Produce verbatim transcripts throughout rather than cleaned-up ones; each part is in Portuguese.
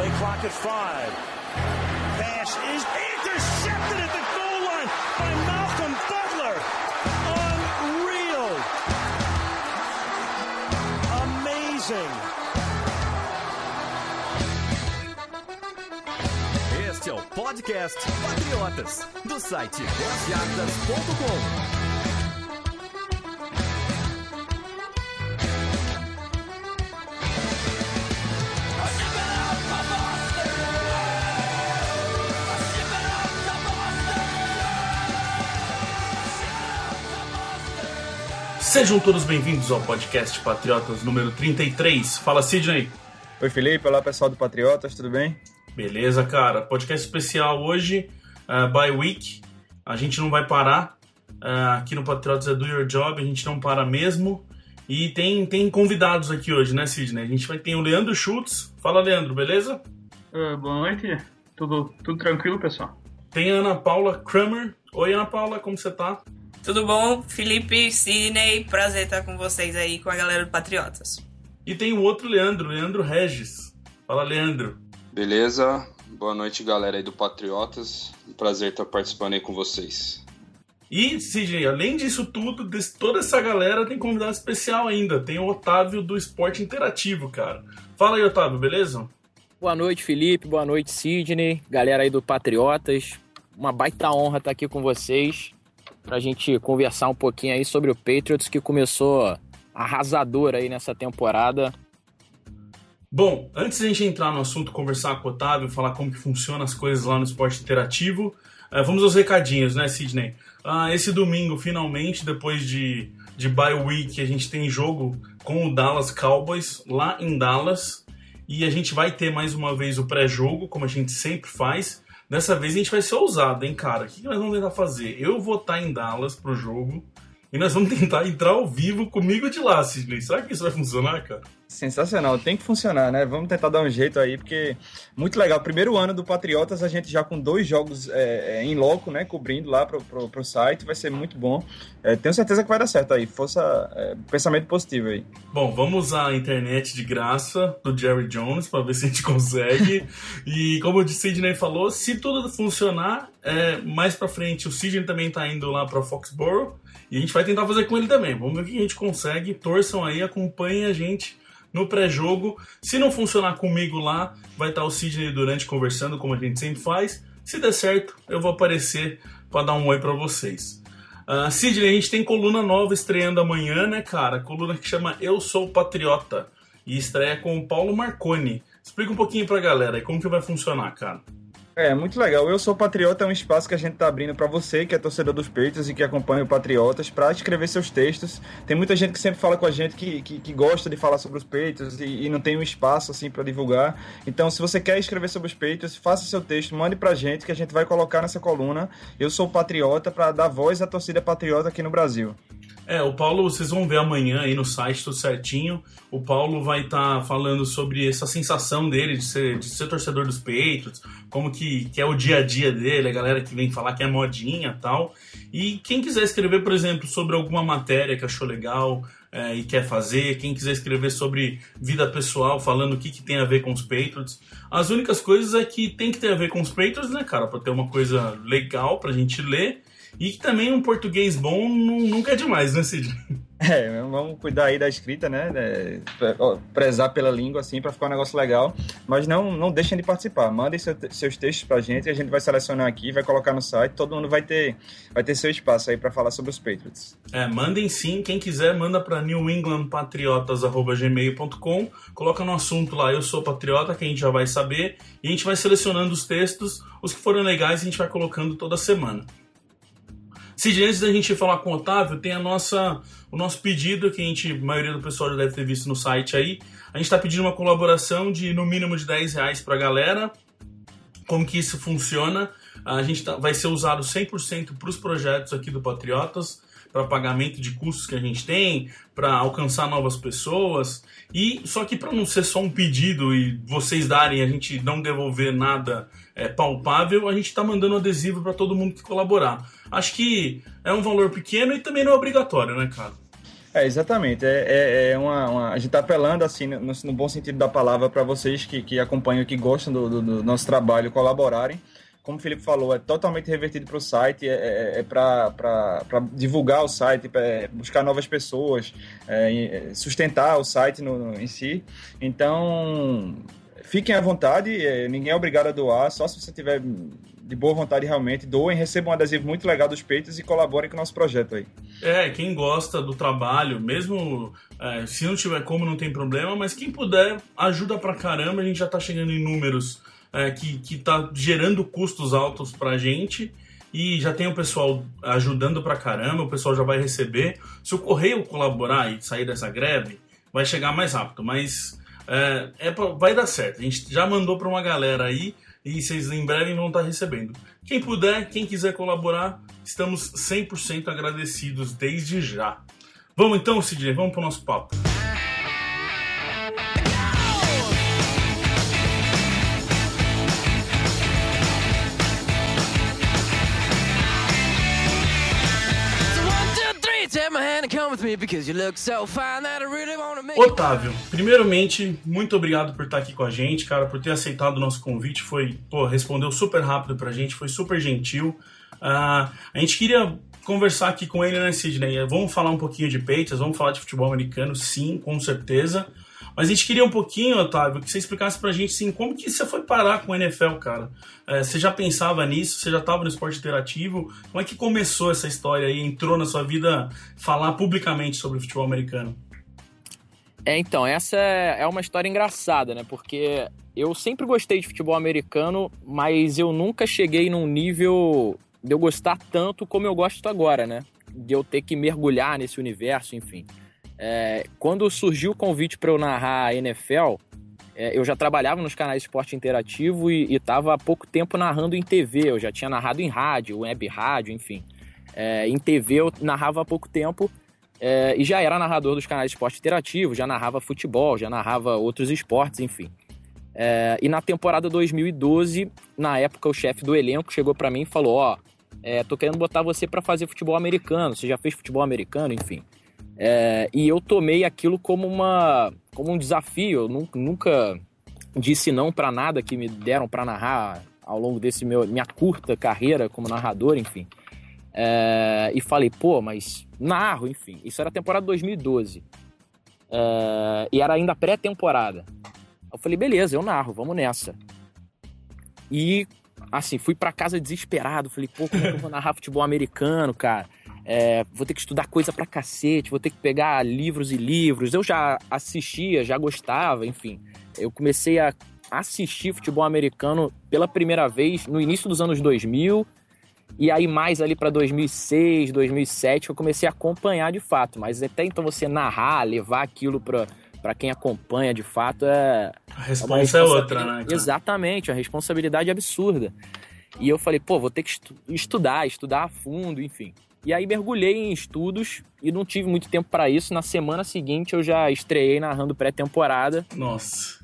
Play clock at five. Pass is intercepted at the goal line by Malcolm Butler. Unreal. Amazing. Este é o podcast Patriotas, do site dez jardas ponto com. Sejam todos bem-vindos ao podcast Patriotas número trinta e três. Fala, Sidney. Oi, Felipe. Olá, pessoal do Patriotas, tudo bem? Beleza, cara. Podcast especial hoje, uh, by week. A gente não vai parar. Uh, aqui no Patriotas é do your job, a gente não para mesmo. E tem, tem convidados aqui hoje, né, Sidney? A gente vai ter o Leandro Schultz. Fala, Leandro, beleza? Uh, boa noite. Tudo, tudo tranquilo, pessoal? Tem a Ana Paula Kramer. Oi, Ana Paula, como você tá? Tudo bom, Felipe, Sidney? Prazer estar com vocês aí, com a galera do Patriotas. E tem o outro Leandro, Leandro Regis. Fala, Leandro. Beleza? Boa noite, galera aí do Patriotas. Um prazer estar participando aí com vocês. E, Sidney, além disso tudo, desse, toda essa galera tem convidado especial ainda. Tem o Otávio do Esporte Interativo, cara. Fala aí, Otávio, beleza? Boa noite, Felipe. Boa noite, Sidney. Galera aí do Patriotas. Uma baita honra estar aqui com vocês pra gente conversar um pouquinho aí sobre o Patriots, que começou arrasador aí nessa temporada. Bom, antes de a gente entrar no assunto, conversar com o Otávio, falar como que funciona as coisas lá no Esporte Interativo, uh, vamos aos recadinhos, né, Sidney? Uh, esse domingo, finalmente, depois de, de bye week, a gente tem jogo com o Dallas Cowboys lá em Dallas, e a gente vai ter mais uma vez o pré-jogo, como a gente sempre faz. Dessa vez a gente vai ser ousado, hein, cara? O que nós vamos tentar fazer? Eu vou estar em Dallas pro jogo e nós vamos tentar entrar ao vivo comigo de lá, Sidney. Será que isso vai funcionar, cara? Sensacional, tem que funcionar, né? Vamos tentar dar um jeito aí, porque muito legal. Primeiro ano do Patriotas, a gente já com dois jogos é, em loco, né? Cobrindo lá pro, pro, pro site, vai ser muito bom. É, tenho certeza que vai dar certo aí. Força, é, pensamento positivo aí. Bom, vamos usar a internet de graça do Jerry Jones para ver se a gente consegue. E como o Sidney falou, se tudo funcionar, é, mais pra frente o Sidney também tá indo lá pra Foxborough e a gente vai tentar fazer com ele também. Vamos ver o que a gente consegue. Torçam aí, acompanhem a gente no pré-jogo. Se não funcionar comigo lá, vai estar o Sidney Durante conversando, como a gente sempre faz. Se der certo, eu vou aparecer para dar um oi para vocês. Uh, Sidney, a gente tem coluna nova estreando amanhã, né, cara? Coluna que chama Eu Sou Patriota. E estreia com o Paulo Marconi. Explica um pouquinho pra galera aí como que vai funcionar, cara. É, muito legal. Eu Sou Patriota é um espaço que a gente tá abrindo para você, que é torcedor dos Patriots e que acompanha o Patriotas, para escrever seus textos. Tem muita gente que sempre fala com a gente que, que, que gosta de falar sobre os Patriots e, e não tem um espaço assim para divulgar. Então, se você quer escrever sobre os Patriots, faça seu texto, mande pra gente que a gente vai colocar nessa coluna Eu Sou Patriota, para dar voz à torcida patriota aqui no Brasil. É, o Paulo, vocês vão ver amanhã aí no site tudo certinho. O Paulo vai estar tá falando sobre essa sensação dele de ser, de ser torcedor dos Patriots, como que, que é o dia a dia dele, a galera que vem falar que é modinha e tal. E quem quiser escrever, por exemplo, sobre alguma matéria que achou legal é, e quer fazer, quem quiser escrever sobre vida pessoal, falando o que, que tem a ver com os Patriots, as únicas coisas é que tem que ter a ver com os Patriots, né, cara, pra ter uma coisa legal pra gente ler. E que também um português bom nunca é demais, né, Cid? É, vamos cuidar aí da escrita, né? É, prezar pela língua, assim, para ficar um negócio legal. Mas não, não deixem de participar. Mandem seu, seus textos pra gente, a gente vai selecionar aqui, vai colocar no site. Todo mundo vai ter, vai ter seu espaço aí para falar sobre os Patriots. É, mandem sim. Quem quiser, manda para new england patriotas arroba gmail ponto com. Coloca no assunto lá, Eu Sou Patriota, que a gente já vai saber. E a gente vai selecionando os textos. Os que forem legais, a gente vai colocando toda semana. Cid, antes da gente falar com o Otávio, tem a nossa, o nosso pedido, que a, gente, a maioria do pessoal já deve ter visto no site aí. A gente está pedindo uma colaboração de no mínimo de dez reais para a galera. Como que isso funciona? A gente tá, vai ser usado cem por cento para os projetos aqui do Patriotas, para pagamento de custos que a gente tem, para alcançar novas pessoas. E só que para não ser só um pedido e vocês darem, a gente não devolver nada é, palpável, a gente está mandando adesivo para todo mundo que colaborar. Acho que é um valor pequeno e também não é obrigatório, né, cara? É, exatamente. É, é, é uma, uma, a gente está apelando, assim, no, no bom sentido da palavra, para vocês que, que acompanham, que gostam do, do, do nosso trabalho, colaborarem. Como o Felipe falou, é totalmente revertido para o site, é, é, é para divulgar o site, para buscar novas pessoas, é, sustentar o site no, no, em si. Então, fiquem à vontade, é, ninguém é obrigado a doar, só se você tiver de boa vontade realmente, doem, recebam um adesivo muito legal dos peitos e colaborem com o nosso projeto aí. É, quem gosta do trabalho, mesmo é, se não tiver como, não tem problema, mas quem puder, ajuda pra caramba, a gente já tá chegando em números é, que, que tá gerando custos altos pra gente, e já tem o pessoal ajudando pra caramba, o pessoal já vai receber. Se o Correio colaborar e sair dessa greve, vai chegar mais rápido, mas é, é pra, vai dar certo. A gente já mandou pra uma galera aí, e vocês em breve vão estar recebendo. Quem puder, quem quiser colaborar, estamos cem por cento agradecidos desde já. Vamos então, Sidney, vamos para o nosso papo. Otávio, primeiramente, muito obrigado por estar aqui com a gente, cara, por ter aceitado o nosso convite. Foi, pô, respondeu super rápido pra gente, foi super gentil. Uh, a gente queria conversar aqui com ele, né, Sidney? Vamos falar um pouquinho de Patriots, vamos falar de futebol americano, sim, com certeza. Mas a gente queria um pouquinho, Otávio, que você explicasse pra gente, assim, como que você foi parar com o N F L, cara? É, você já pensava nisso? Você já estava no esporte interativo? Como é que começou essa história aí? Entrou na sua vida falar publicamente sobre o futebol americano? É, então, essa é uma história engraçada, né? Porque eu sempre gostei de futebol americano, mas eu nunca cheguei num nível de eu gostar tanto como eu gosto agora, né? De eu ter que mergulhar nesse universo, enfim. É, quando surgiu o convite para eu narrar a N F L, é, eu já trabalhava nos canais de esporte interativo e estava há pouco tempo narrando em T V. Eu já tinha narrado em rádio, web rádio, enfim. É, em T V eu narrava há pouco tempo é, e já era narrador dos canais de esporte interativo, já narrava futebol, já narrava outros esportes, enfim. É, e na temporada dois mil e doze, na época o chefe do elenco chegou para mim e falou: ó, é, tô querendo botar você para fazer futebol americano, você já fez futebol americano, enfim. É, e eu tomei aquilo como, uma, como um desafio. Eu nunca disse não para nada que me deram para narrar ao longo desse meu minha curta carreira como narrador, enfim. É, e falei, pô, mas narro, enfim. Isso era a temporada dois mil e doze. É, e era ainda pré-temporada. Eu falei, beleza, eu narro, vamos nessa. E, assim, fui para casa desesperado. Falei, pô, como é que eu vou narrar futebol americano, cara? É, vou ter que estudar coisa pra cacete, vou ter que pegar livros e livros. Eu já assistia, já gostava, enfim. Eu comecei a assistir futebol americano pela primeira vez no início dos anos dois mil, e aí mais ali pra dois mil e seis, dois mil e sete eu comecei a acompanhar de fato. Mas até então você narrar, levar aquilo pra, pra quem acompanha de fato é... A resposta é, é outra, né? Cara? Exatamente, a responsabilidade é absurda. E eu falei, pô, vou ter que estu- estudar, estudar a fundo, enfim. E aí mergulhei em estudos e não tive muito tempo para isso. Na semana seguinte eu já estreiei narrando pré-temporada. Nossa.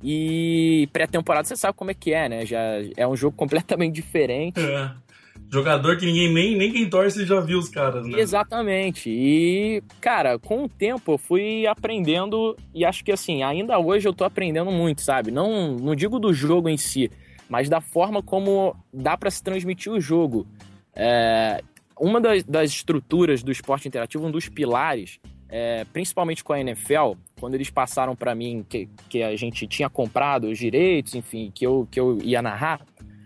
E pré-temporada você sabe como é que é, né? Já é um jogo completamente diferente. É. Jogador que ninguém, nem, nem quem torce já viu os caras, né? Exatamente. E, cara, com o tempo eu fui aprendendo e acho que, assim, ainda hoje eu tô aprendendo muito, sabe? Não, não digo do jogo em si, mas da forma como dá para se transmitir o jogo. É... Uma das, das estruturas do esporte interativo, um dos pilares, é, principalmente com a N F L, quando eles passaram para mim que, que a gente tinha comprado os direitos, enfim, que eu, que eu ia narrar,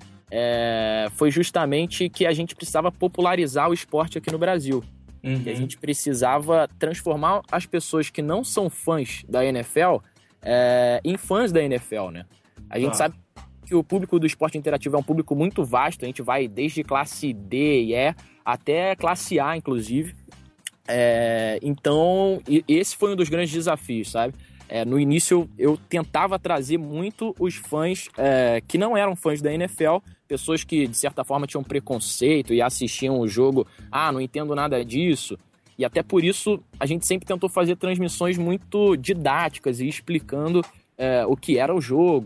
é, foi justamente que a gente precisava popularizar o esporte aqui no Brasil. Uhum. Que a gente precisava transformar as pessoas que não são fãs da N F L é, em fãs da N F L, né? A gente ah. sabe que o público do esporte interativo é um público muito vasto, a gente vai desde classe D e E até classe A, inclusive. É, então, esse foi um dos grandes desafios, sabe? É, no início, eu tentava trazer muito os fãs é, que não eram fãs da N F L, pessoas que, de certa forma, tinham preconceito e assistiam o jogo, ah, não entendo nada disso. E até por isso, a gente sempre tentou fazer transmissões muito didáticas e explicando é, o que era o jogo.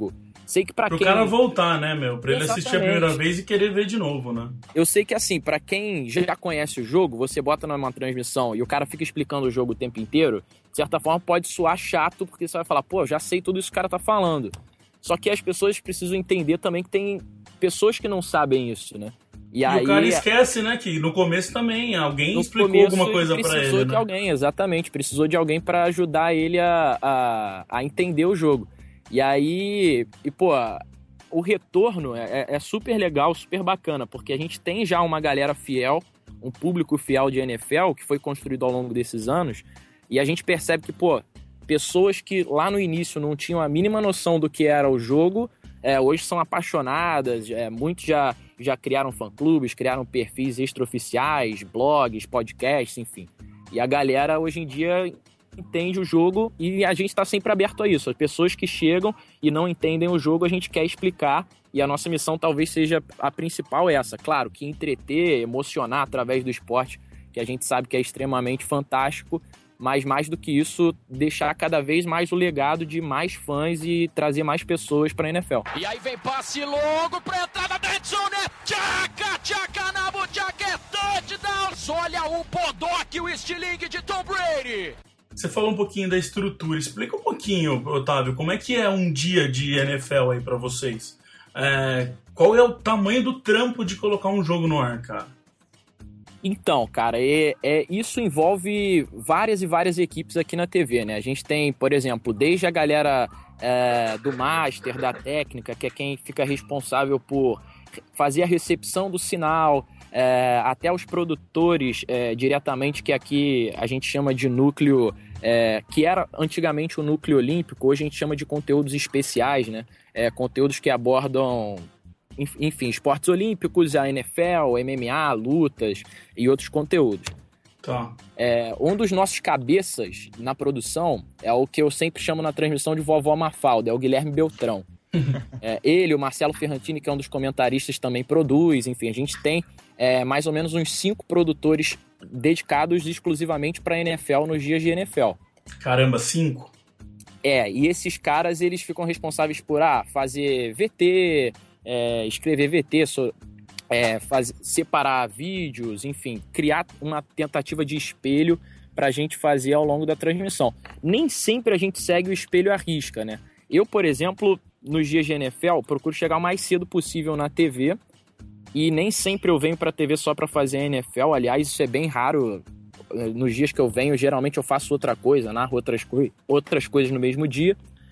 Sei que pra Pro quem... cara voltar, né, meu? Pra ele Exatamente. assistir a primeira vez e querer ver de novo, né? Eu sei que, assim, pra quem já conhece o jogo, você bota numa transmissão e o cara fica explicando o jogo o tempo inteiro, de certa forma pode soar chato, porque você vai falar, pô, já sei tudo isso que o cara tá falando. Só que as pessoas precisam entender também que tem pessoas que não sabem isso, né? E, E aí, o cara esquece, né, que no começo também alguém no explicou começo, alguma coisa pra ele, precisou de né? alguém, exatamente. Precisou de alguém pra ajudar ele a, a, a entender o jogo. E aí, e pô, o retorno é, é super legal, super bacana, porque a gente tem já uma galera fiel, um público fiel de N F L que foi construído ao longo desses anos, e a gente percebe que, pô, pessoas que lá no início não tinham a mínima noção do que era o jogo, é, hoje são apaixonadas, é, muitos já, já criaram fã-clubes, criaram perfis extraoficiais, blogs, podcasts, enfim. E a galera hoje em dia entende o jogo e a gente está sempre aberto a isso. As pessoas que chegam e não entendem o jogo, a gente quer explicar, e a nossa missão talvez seja a principal essa. Claro, que entreter, emocionar através do esporte, que a gente sabe que é extremamente fantástico, mas mais do que isso, deixar cada vez mais o legado de mais fãs e trazer mais pessoas para a N F L. E aí vem passe longo para entrada da endzone, tchaca, tchaca na buchaca, é touchdown! Olha o Bodock, o estilingue de Tom Brady! Você falou um pouquinho da estrutura. Explica um pouquinho, Otávio, como é que é um dia de N F L aí pra vocês? É, qual é o tamanho do trampo de colocar um jogo no ar, cara? Então, cara, é, é, isso envolve várias e várias equipes aqui na T V, né? A gente tem, por exemplo, desde a galera é, do Master, da técnica, que é quem fica responsável por fazer a recepção do sinal, é, até os produtores é, diretamente, que aqui a gente chama de núcleo, é, que era antigamente o núcleo olímpico, hoje a gente chama de conteúdos especiais, né? É, conteúdos que abordam, enfim, esportes olímpicos, a N F L, M M A, lutas e outros conteúdos. Tá. É, um dos nossos cabeças na produção é o que eu sempre chamo na transmissão de Vovó Mafalda, é o Guilherme Beltrão. É, ele, o Marcelo Ferrantini, que é um dos comentaristas, também produz. Enfim, a gente tem é, mais ou menos uns cinco produtores dedicados exclusivamente para N F L nos dias de N F L. Caramba, cinco? É, e esses caras, eles ficam responsáveis por ah, fazer V T, é, escrever V T, so, é, faz, separar vídeos, enfim, criar uma tentativa de espelho para a gente fazer ao longo da transmissão. Nem sempre a gente segue o espelho à risca, né? Eu, por exemplo, nos dias de N F L, procuro chegar o mais cedo possível na T V, e nem sempre eu venho para a T V só para fazer N F L. Aliás, isso é bem raro. Nos dias que eu venho, geralmente eu faço outra coisa, narro outras, coi- outras coisas no mesmo dia.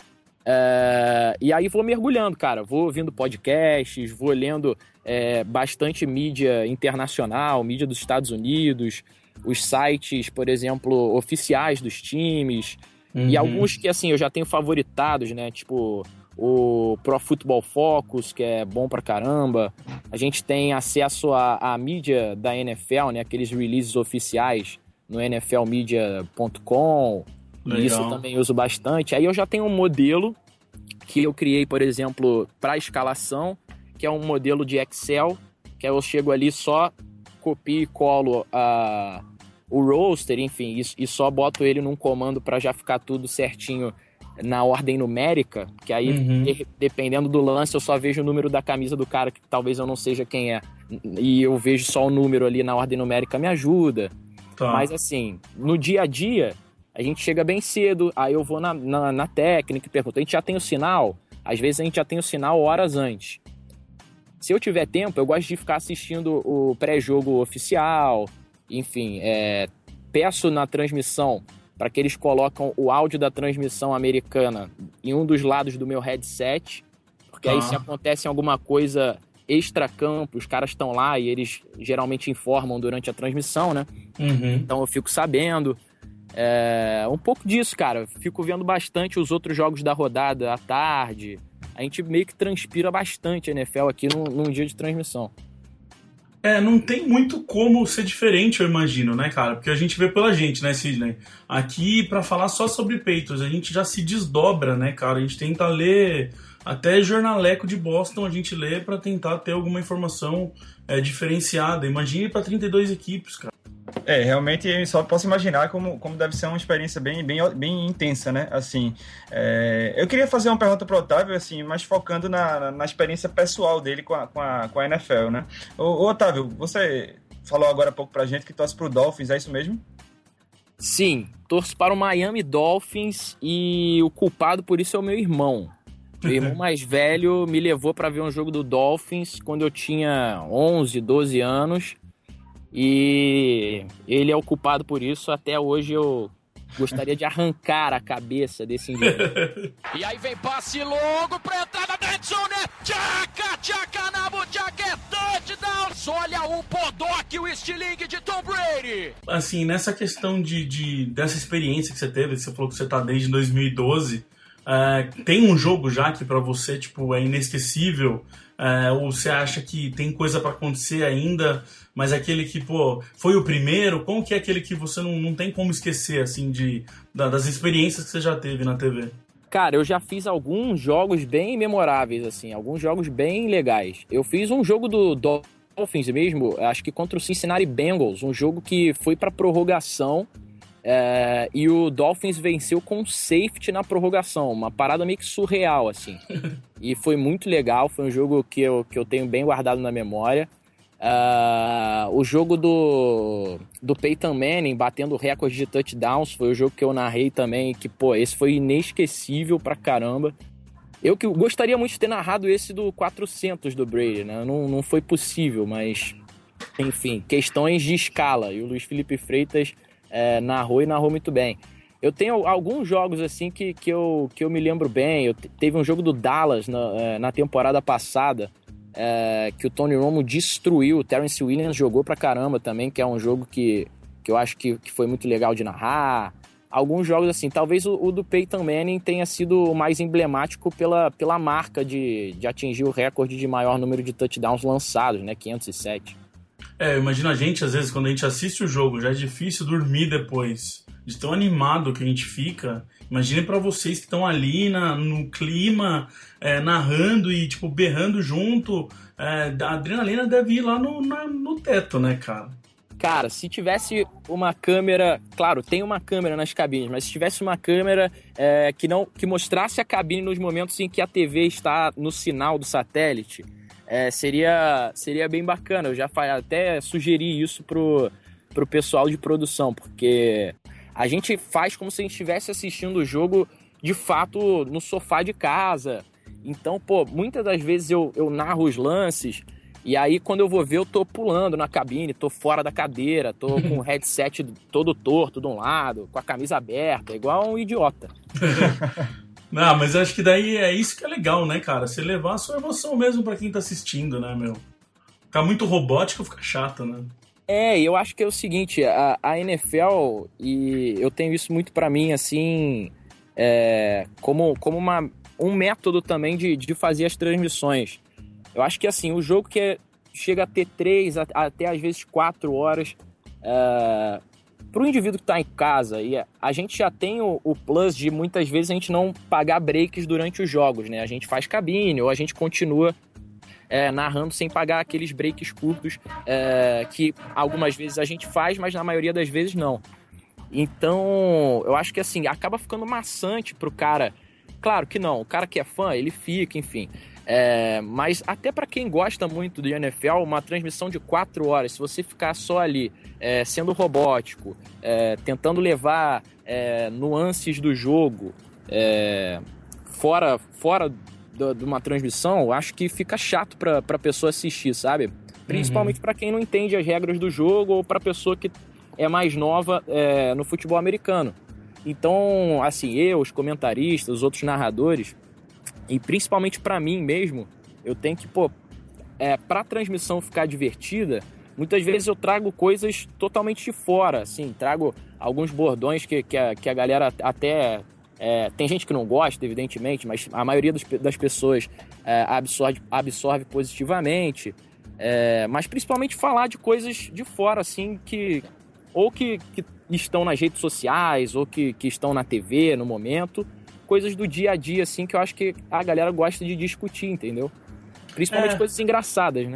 É... E aí vou mergulhando, cara. Vou ouvindo podcasts, vou lendo é, bastante mídia internacional, mídia dos Estados Unidos, os sites, por exemplo, oficiais dos times, uhum. E alguns que, assim, eu já tenho favoritados, né? Tipo o Pro Football Focus, que é bom pra caramba. A gente tem acesso à, à mídia da N F L, né? Aqueles releases oficiais no N F L media ponto com. E isso eu também uso bastante. Aí eu já tenho um modelo que eu criei, por exemplo, para escalação, que é um modelo de Excel, que eu chego ali, só copio e colo a, o roster, enfim, e, e só boto ele num comando para já ficar tudo certinho na ordem numérica, que aí, uhum. de, dependendo do lance, eu só vejo o número da camisa do cara, que talvez eu não seja quem é, e eu vejo só o número ali na ordem numérica, me ajuda. Tá. Mas assim, no dia a dia, a gente chega bem cedo, aí eu vou na, na, na técnica e pergunto, a gente já tem o sinal? Às vezes a gente já tem o sinal horas antes. Se eu tiver tempo, eu gosto de ficar assistindo o pré-jogo oficial, enfim, é, peço na transmissão para que eles colocam o áudio da transmissão americana em um dos lados do meu headset, porque ah. aí se acontece alguma coisa extra-campo, os caras estão lá e eles geralmente informam durante a transmissão, né? Uhum. Então eu fico sabendo. É, um pouco disso, cara. Fico vendo bastante os outros jogos da rodada à tarde. A gente meio que transpira bastante a N F L aqui num, num dia de transmissão. É, não tem muito como ser diferente, eu imagino, né, cara? Porque a gente vê pela gente, né, Sidney? Aqui, pra falar só sobre Patriots, a gente já se desdobra, né, cara? A gente tenta ler até jornaleco de Boston, a gente lê pra tentar ter alguma informação é, diferenciada. Imagine pra trinta e duas equipes, cara. É, realmente eu só posso imaginar como, como deve ser uma experiência bem, bem, bem intensa, né? Assim, é, eu queria fazer uma pergunta para o Otávio, assim, mas focando na, na experiência pessoal dele com a, com a, com a N F L, né? Ô, ô Otávio, você falou agora há pouco pra gente que torce pro Dolphins, é isso mesmo? Sim, torço para o Miami Dolphins e o culpado por isso é o meu irmão. Meu irmão mais velho me levou para ver um jogo do Dolphins quando eu tinha onze, doze anos e ele é o culpado por isso. Até hoje eu gostaria de arrancar a cabeça desse indivíduo. E aí vem passe longo pra entrada da endzone. Tchaca, tchaca, Nabu, tchaca, é touchdown. Olha o Podock, o estilingue de Tom Brady. Assim, nessa questão de, de, dessa experiência que você teve, você falou que você tá desde dois mil e doze, é, tem um jogo já que pra você, tipo, é inesquecível? É, ou você acha que tem coisa pra acontecer ainda, mas aquele que, pô, foi o primeiro? Como que é aquele que você não, não tem como esquecer, assim, de, da, das experiências que você já teve na T V? Cara, eu já fiz alguns jogos bem memoráveis, assim, alguns jogos bem legais. Eu fiz um jogo do Dolphins mesmo, acho que contra o Cincinnati Bengals, um jogo que foi pra prorrogação, é, e o Dolphins venceu com safety na prorrogação, uma parada meio que surreal, assim. E foi muito legal, foi um jogo que eu, que eu tenho bem guardado na memória. Uh, o jogo do, do Peyton Manning batendo recorde de touchdowns foi o jogo que eu narrei também, que, pô, esse foi inesquecível pra caramba. Eu que gostaria muito de ter narrado esse do quatrocentos do Brady, né? Não, não foi possível, mas, enfim, questões de escala. E o Luiz Felipe Freitas é, narrou e narrou muito bem. Eu tenho alguns jogos assim que, que, eu, que eu me lembro bem. Eu te, teve um jogo do Dallas na, na temporada passada, é, que o Tony Romo destruiu. O Terrence Williams jogou pra caramba também, que é um jogo que, que eu acho que, que foi muito legal de narrar. Alguns jogos assim, talvez o, o do Peyton Manning tenha sido o mais emblemático pela, pela marca de, de atingir o recorde de maior número de touchdowns lançados, né, quinhentos e sete. É, imagina a gente, às vezes, quando a gente assiste o jogo, já é difícil dormir depois, de tão animado que a gente fica. Imaginem pra vocês que estão ali na, no clima, é, narrando e, tipo, berrando junto. É, a adrenalina deve ir lá no, na, no teto, né, cara? Cara, se tivesse uma câmera... Claro, tem uma câmera nas cabines, mas se tivesse uma câmera é, que, não, que mostrasse a cabine nos momentos em que a T V está no sinal do satélite, é, seria, seria bem bacana. Eu já até sugeri isso pro, pro pessoal de produção, porque a gente faz como se a gente estivesse assistindo o jogo, de fato, no sofá de casa. Então, pô, muitas das vezes eu, eu narro os lances... E aí, quando eu vou ver, eu tô pulando na cabine, tô fora da cadeira, tô com o headset todo torto de um lado, com a camisa aberta, igual um idiota. Não, mas acho que daí é isso que é legal, né, cara? Você levar a sua emoção mesmo pra quem tá assistindo, né, meu? Ficar muito robótico fica chato, né? É, eu acho que é o seguinte, a, a N F L, e eu tenho isso muito pra mim, assim, é, como, como uma, um método também de, de fazer as transmissões. Eu acho que, assim, o jogo que é, chega a ter três, até às vezes quatro horas, é, para o indivíduo que está em casa, e a gente já tem o, o plus de, muitas vezes, a gente não pagar breaks durante os jogos, né? A gente faz cabine, ou a gente continua é, narrando sem pagar aqueles breaks curtos, é, que algumas vezes a gente faz, mas na maioria das vezes não. Então, eu acho que, assim, acaba ficando maçante pro cara. Claro que não, o cara que é fã, ele fica, enfim... É, mas até para quem gosta muito do N F L, uma transmissão de quatro horas, se você ficar só ali é, sendo robótico, é, tentando levar é, nuances do jogo é, fora, fora do, de uma transmissão, acho que fica chato para a pessoa assistir, sabe? Principalmente uhum. para quem não entende as regras do jogo ou para pessoa que é mais nova é, no futebol americano. Então, assim, eu, os comentaristas, os outros narradores... E principalmente pra mim mesmo, eu tenho que, pô, é, pra transmissão ficar divertida, muitas vezes eu trago coisas totalmente de fora, assim, trago alguns bordões que, que, a, que a galera até... É, tem gente que não gosta, evidentemente, mas a maioria dos, das pessoas é, absorve, absorve positivamente. É, mas principalmente falar de coisas de fora, assim, que... Ou que, que estão nas redes sociais, ou que, que estão na T V no momento... Coisas do dia a dia, assim, que eu acho que a galera gosta de discutir, entendeu? Principalmente é. coisas engraçadas, né?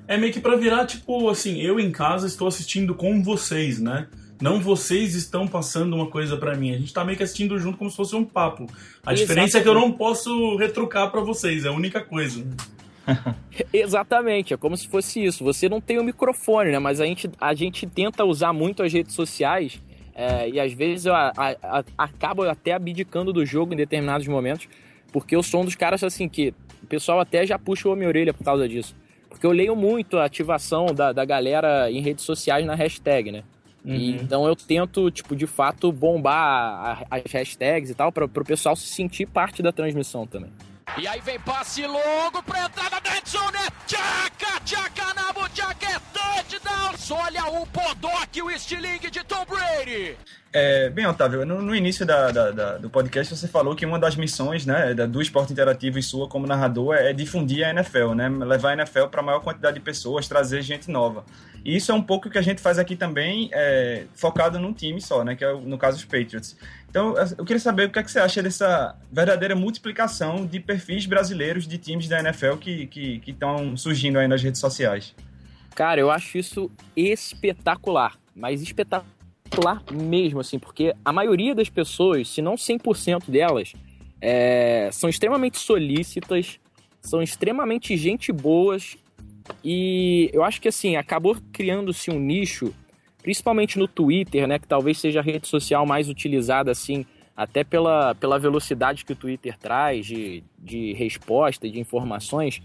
É meio que pra virar, tipo, assim, eu em casa estou assistindo com vocês, né? Não vocês estão passando uma coisa pra mim. A gente tá meio que assistindo junto como se fosse um papo. A Exatamente. diferença é que eu não posso retrucar pra vocês, é a única coisa. Exatamente, é como se fosse isso. Você não tem o microfone, né? Mas a gente, a gente tenta usar muito as redes sociais é, e às vezes eu a, a, a, acabo até abdicando do jogo em determinados momentos, porque eu sou um dos caras assim que o pessoal até já puxa a minha orelha por causa disso. Porque eu leio muito a ativação da, da galera em redes sociais na hashtag, né? Uhum. E, então eu tento, tipo, de fato, bombar a, as hashtags e tal, para o pessoal se sentir parte da transmissão também. E aí vem passe longo pra entrada da endzone. Tchaca, tchaca, Nabu, tchaca, é touchdown. Olha o Podok, o estilingue de Tom Brady. É, bem, Otávio, no, no início da, da, da, do podcast você falou que uma das missões, né, da, do Esporte Interativo e sua como narrador é, é difundir a N F L, né, levar a N F L para a maior quantidade de pessoas, trazer gente nova. E isso é um pouco o que a gente faz aqui também, é, focado num time só, né, que é no caso os Patriots. Então, eu queria saber o que é que você acha dessa verdadeira multiplicação de perfis brasileiros de times da N F L que que que estão surgindo aí nas redes sociais. Cara, eu acho isso espetacular, mas espetacular mesmo, assim, porque a maioria das pessoas, se não cem por cento delas, é, são extremamente solícitas, são extremamente gente boas, e eu acho que, assim, acabou criando-se um nicho, principalmente no Twitter, né, que talvez seja a rede social mais utilizada, assim, até pela, pela velocidade que o Twitter traz de, de resposta e de informações,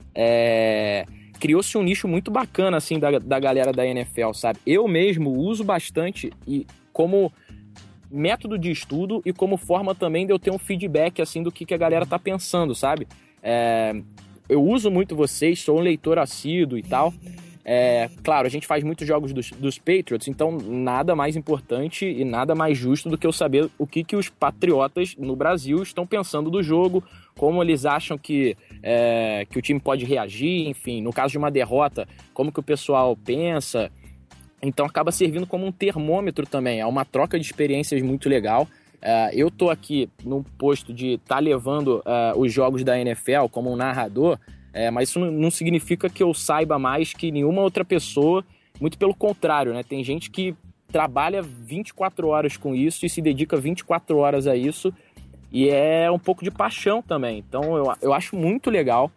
é... criou-se um nicho muito bacana, assim, da, da galera da N F L, sabe? Eu mesmo uso bastante e como método de estudo e como forma também de eu ter um feedback, assim, do que, que a galera tá pensando, sabe? É, eu uso muito vocês, sou um leitor assíduo e tal. É, claro, a gente faz muitos jogos dos, dos Patriots, então nada mais importante e nada mais justo do que eu saber o que, que os patriotas no Brasil estão pensando do jogo, como eles acham que, é, que o time pode reagir, enfim, no caso de uma derrota, como que o pessoal pensa. Então acaba servindo como um termômetro também, é uma troca de experiências muito legal. É, eu tô aqui no posto de estar tá levando é, os jogos da N F L como um narrador, é, mas isso não significa que eu saiba mais que nenhuma outra pessoa, muito pelo contrário, né? Tem gente que trabalha vinte e quatro horas com isso e se dedica vinte e quatro horas a isso, e é um pouco de paixão também. Então eu, eu acho muito legal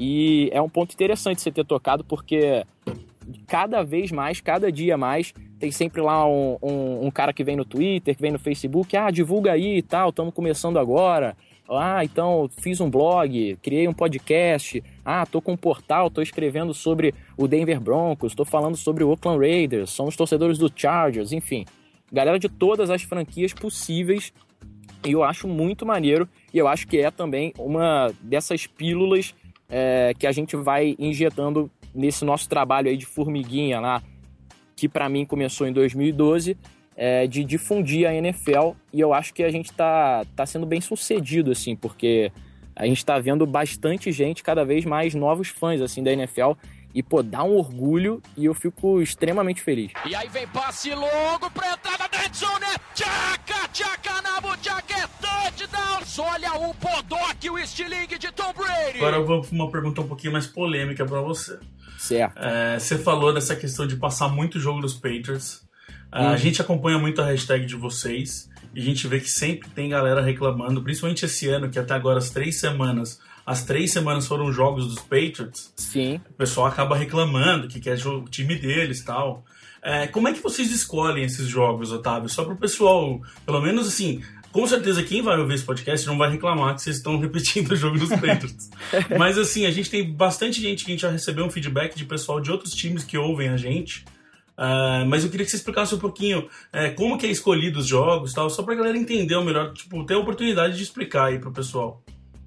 e é um ponto interessante você ter tocado, porque cada vez mais, cada dia mais, tem sempre lá um, um, um cara que vem no Twitter, que vem no Facebook, ah, divulga aí e tal, estamos começando agora. Ah, então fiz um blog, criei um podcast, ah, tô com um portal, tô escrevendo sobre o Denver Broncos, tô falando sobre o Oakland Raiders, somos torcedores do Chargers, enfim, galera de todas as franquias possíveis, e eu acho muito maneiro, e eu acho que é também uma dessas pílulas é, que a gente vai injetando nesse nosso trabalho aí de formiguinha lá, que pra mim começou em dois mil e doze, É, de difundir a N F L, e eu acho que a gente tá, tá sendo bem sucedido, assim, porque a gente tá vendo bastante gente, cada vez mais novos fãs, assim, da N F L, e, pô, dá um orgulho, e eu fico extremamente feliz. E aí vem passe longo pra entrada da endzone, tchaca, tchaca, Nabu, tchaca, é touchdown, olha o Podok, o estilingue de Tom Brady. Agora eu vou pra uma pergunta um pouquinho mais polêmica pra você. Certo. É, você falou dessa questão de passar muito jogo dos Patriots. A uhum. gente acompanha muito a hashtag de vocês e a gente vê que sempre tem galera reclamando, principalmente esse ano, que até agora as três semanas, as três semanas foram jogos dos Patriots. Sim. O pessoal acaba reclamando que quer o time deles e tal. É, como é que vocês escolhem esses jogos, Otávio? Só pro pessoal, pelo menos assim, com certeza quem vai ouvir esse podcast não vai reclamar que vocês estão repetindo o jogo dos Patriots. Mas assim, a gente tem bastante gente que a gente já recebeu um feedback de pessoal de outros times que ouvem a gente. Uh, mas eu queria que você explicasse um pouquinho uh, como que é escolhido os jogos, tal, só pra galera entender o melhor, tipo, ter a oportunidade de explicar aí pro pessoal.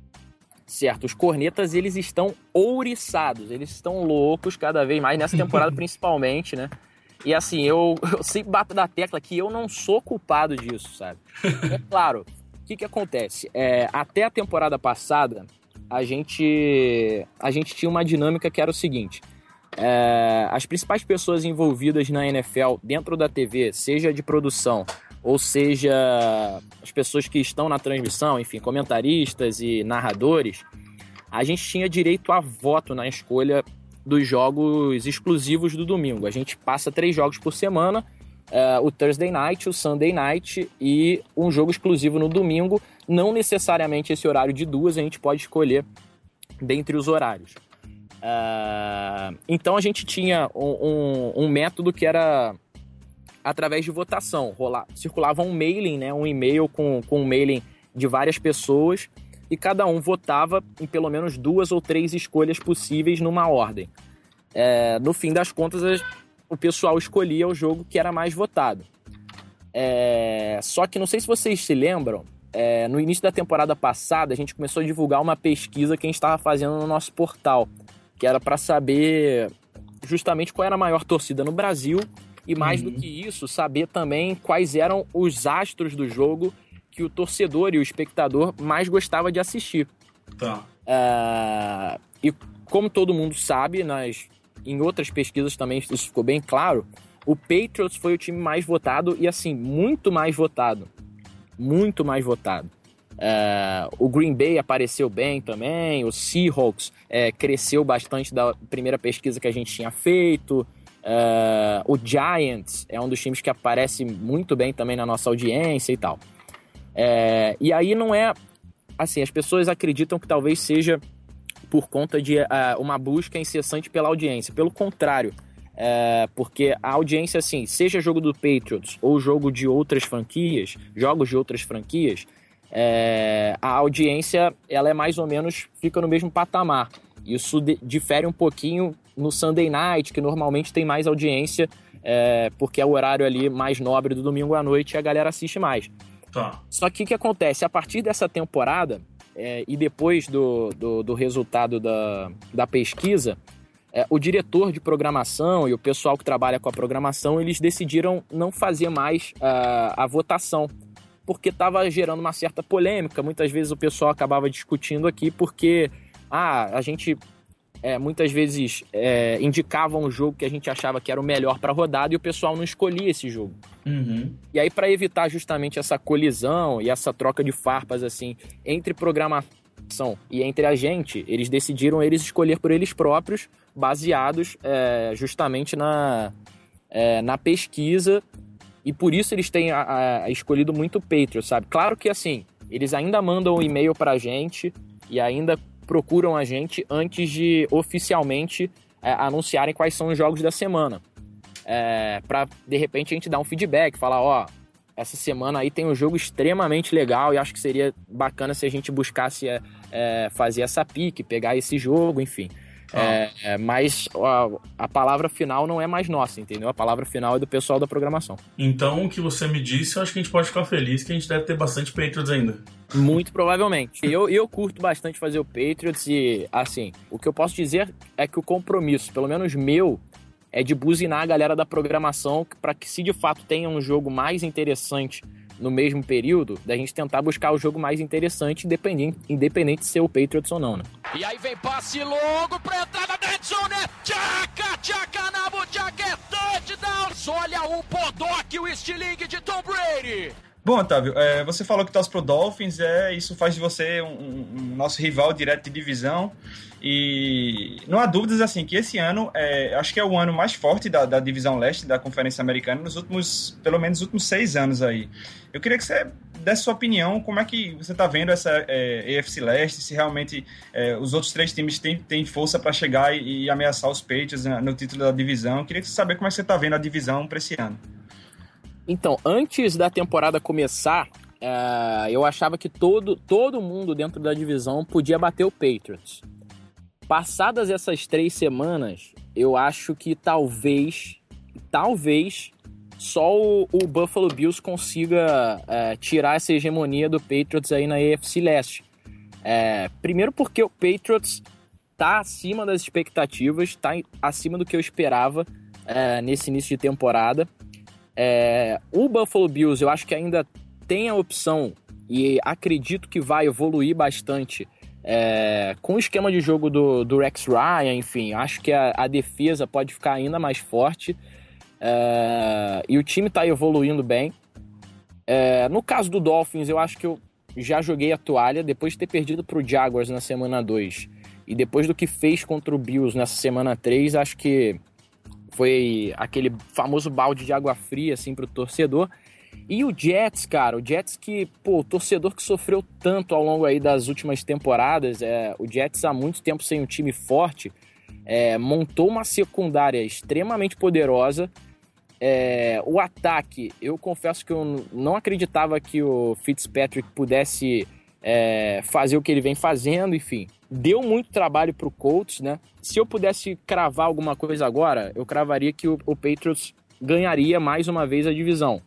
Certo, os cornetas, eles estão ouriçados, eles estão loucos cada vez mais, nessa temporada principalmente, né? E assim, eu, eu sempre bato da tecla que eu não sou culpado disso, sabe? É claro, o que que acontece? É, até a temporada passada, a gente, a gente tinha uma dinâmica que era o seguinte... É, as principais pessoas envolvidas na N F L dentro da T V, seja de produção ou seja as pessoas que estão na transmissão, enfim, comentaristas e narradores, a gente tinha direito a voto na escolha dos jogos exclusivos do domingo. A gente passa três jogos por semana, uh, o Thursday Night, o Sunday Night e um jogo exclusivo no domingo. Não necessariamente esse horário de duas, a gente pode escolher dentre os horários. Uh, então a gente tinha um, um, um método que era através de votação. Rola, circulava um mailing, né, um e-mail com, com um mailing de várias pessoas, e cada um votava em pelo menos duas ou três escolhas possíveis numa ordem. É, no fim das contas, o pessoal escolhia o jogo que era mais votado. É, só que não sei se vocês se lembram, é, no início da temporada passada, a gente começou a divulgar uma pesquisa que a gente estava fazendo no nosso portal, que era para saber justamente qual era a maior torcida no Brasil, e mais uhum. do que isso, saber também quais eram os astros do jogo que o torcedor e o espectador mais gostava de assistir. Tá. Uh, e como todo mundo sabe, nas, em outras pesquisas também isso ficou bem claro, o Patriots foi o time mais votado e, assim, muito mais votado. Muito mais votado. Uh, o Green Bay apareceu bem também, o Seahawks uh, cresceu bastante da primeira pesquisa que a gente tinha feito. Uh, o Giants é um dos times que aparece muito bem também na nossa audiência e tal. É, e aí não é... Assim, as pessoas acreditam que talvez seja por conta de uh, uma busca incessante pela audiência. Pelo contrário, é, porque a audiência, assim, seja jogo do Patriots ou jogo de outras franquias, jogos de outras franquias, é, a audiência, ela é mais ou menos, fica no mesmo patamar. Isso de, difere um pouquinho no Sunday Night, que normalmente tem mais audiência, é, porque é o horário ali mais nobre do domingo à noite e a galera assiste mais. Tá. Só que o que acontece? A partir dessa temporada, é, e depois do, do, do resultado da, da pesquisa, é, o diretor de programação e o pessoal que trabalha com a programação, eles decidiram não fazer mais uh, a votação, porque estava gerando uma certa polêmica. Muitas vezes o pessoal acabava discutindo aqui porque ah, a gente... É, muitas vezes é, indicava um jogo que a gente achava que era o melhor para a rodada e o pessoal não escolhia esse jogo. Uhum. E aí, para evitar justamente essa colisão e essa troca de farpas assim, entre programação e entre a gente, eles decidiram eles escolher por eles próprios, baseados é, justamente na, é, na pesquisa, e por isso eles têm a, a, escolhido muito o Patriots, sabe? Claro que assim, eles ainda mandam um e-mail para a gente e ainda procuram a gente antes de oficialmente é, anunciarem quais são os jogos da semana. É, para, de repente, a gente dar um feedback, falar, ó, essa semana aí tem um jogo extremamente legal e acho que seria bacana se a gente buscasse é, é, fazer essa pique, pegar esse jogo, enfim. Ah. É, é, mas a, a palavra final não é mais nossa, entendeu? A palavra final é do pessoal da programação. Então, o que você me disse, eu acho que a gente pode ficar feliz que a gente deve ter bastante Patriots ainda. Muito provavelmente. Eu, eu curto bastante fazer o Patriots e, assim, o que eu posso dizer é que o compromisso, pelo menos meu, é de buzinar a galera da programação para que, se de fato tenha um jogo mais interessante no mesmo período, da gente tentar buscar o jogo mais interessante, independente, independente de ser o Patriots ou não, né? E aí vem passe longo pra entrada da endzone, tchaca, tchaca, nabo, tchaca, é touchdown! Olha o Podock, o estilingue de Tom Brady! Bom, Otávio, é, você falou que torce pro Dolphins, é, isso faz de você um, um, um nosso rival direto de divisão, e não há dúvidas assim que esse ano é, acho que é o ano mais forte da, da divisão leste da Conferência Americana nos últimos, pelo menos, últimos seis anos aí. Eu queria que você desse sua opinião, como é que você está vendo essa é, A F C Leste, se realmente é, os outros três times têm, têm força para chegar e, e ameaçar os Patriots no título da divisão. Eu queria saber como é que você está vendo a divisão para esse ano. Então, antes da temporada começar, uh, eu achava que todo, todo mundo dentro da divisão podia bater o Patriots. Passadas essas três semanas, eu acho que talvez, talvez, só o, o Buffalo Bills consiga uh, tirar essa hegemonia do Patriots aí na A F C Leste. Uh, primeiro porque o Patriots tá acima das expectativas, tá acima do que eu esperava uh, nesse início de temporada. É, o Buffalo Bills eu acho que ainda tem a opção e acredito que vai evoluir bastante é, com o esquema de jogo do, do Rex Ryan, enfim, acho que a, a defesa pode ficar ainda mais forte é, e o time está evoluindo bem. É, no caso do Dolphins, eu acho que eu já joguei a toalha depois de ter perdido para o Jaguars na semana dois. E depois do que fez contra o Bills nessa semana três, acho que foi aquele famoso balde de água fria, assim, pro torcedor. E o Jets, cara, o Jets que, pô, o torcedor que sofreu tanto ao longo aí das últimas temporadas, é, o Jets há muito tempo sem um time forte, é, montou uma secundária extremamente poderosa. É, o ataque, eu confesso que eu não acreditava que o Fitzpatrick pudesse é, fazer o que ele vem fazendo, enfim. Deu muito trabalho pro Colts, né? Se eu pudesse cravar alguma coisa agora, eu cravaria que o, o Patriots ganharia mais uma vez a divisão.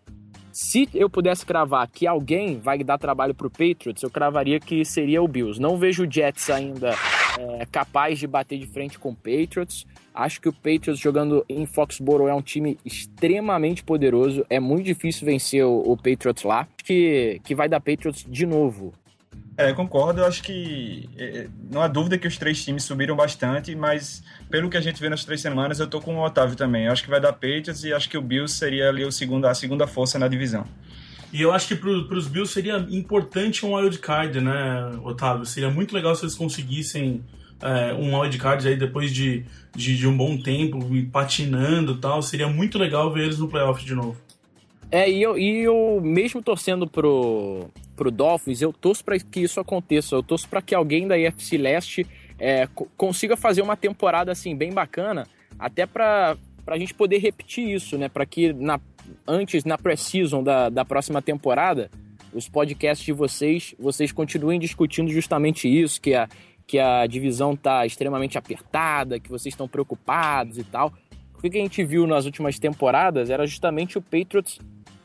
Se eu pudesse cravar que alguém vai dar trabalho pro Patriots, eu cravaria que seria o Bills. Não vejo o Jets ainda é, capaz de bater de frente com o Patriots. Acho que o Patriots jogando em Foxborough é um time extremamente poderoso. É muito difícil vencer o, o Patriots lá. Acho que, que vai dar Patriots de novo. É, concordo. Eu acho que é, não há dúvida que os três times subiram bastante, mas pelo que a gente vê nas três semanas, eu tô com o Otávio também. Eu acho que vai dar Patriots e acho que o Bills seria ali o segundo, a segunda força na divisão. E eu acho que para os Bills seria importante um wild card, né, Otávio? Seria muito legal se eles conseguissem é, um wild card aí depois de, de, de um bom tempo, patinando e tal. Seria muito legal ver eles no playoff de novo. É, e eu, e eu mesmo torcendo pro, pro Dolphins, eu torço para que isso aconteça. Eu torço para que alguém da A F C Leste é, consiga fazer uma temporada assim bem bacana, até para a gente poder repetir isso, né? Para que na, antes, na pré-season da, da próxima temporada, os podcasts de vocês, vocês continuem discutindo justamente isso, que a, que a divisão tá extremamente apertada, que vocês estão preocupados e tal. O que a gente viu nas últimas temporadas era justamente o Patriots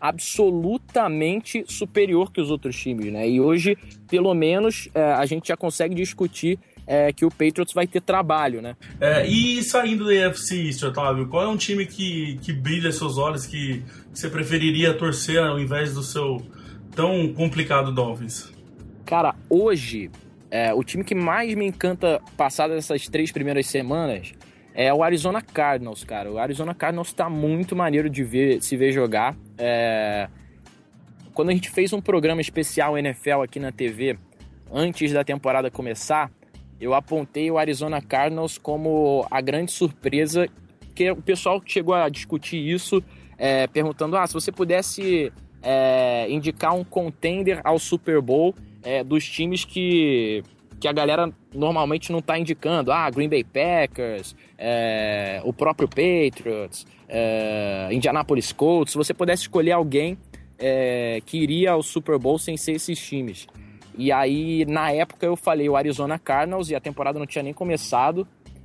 absolutamente superior que os outros times, né? E hoje, pelo menos, é, a gente já consegue discutir é, que o Patriots vai ter trabalho, né? É, e saindo da A F C East, Otávio, qual é um time que, que brilha seus olhos, que, que você preferiria torcer ao invés do seu tão complicado Dolphins? Cara, hoje, é, o time que mais me encanta passadas essas três primeiras semanas é o Arizona Cardinals, cara. O Arizona Cardinals tá muito maneiro de ver, se ver jogar. É... Quando a gente fez um programa especial N F L aqui na T V, antes da temporada começar, eu apontei o Arizona Cardinals como a grande surpresa, que o pessoal chegou a discutir isso, é, perguntando, ah, se você pudesse é, indicar um contender ao Super Bowl é, dos times que... que a galera normalmente não tá indicando. Ah, Green Bay Packers, é, o próprio Patriots, é, Indianapolis Colts. Se você pudesse escolher alguém é, que iria ao Super Bowl sem ser esses times. E aí, na época, eu falei o Arizona Cardinals e a temporada não tinha nem começado.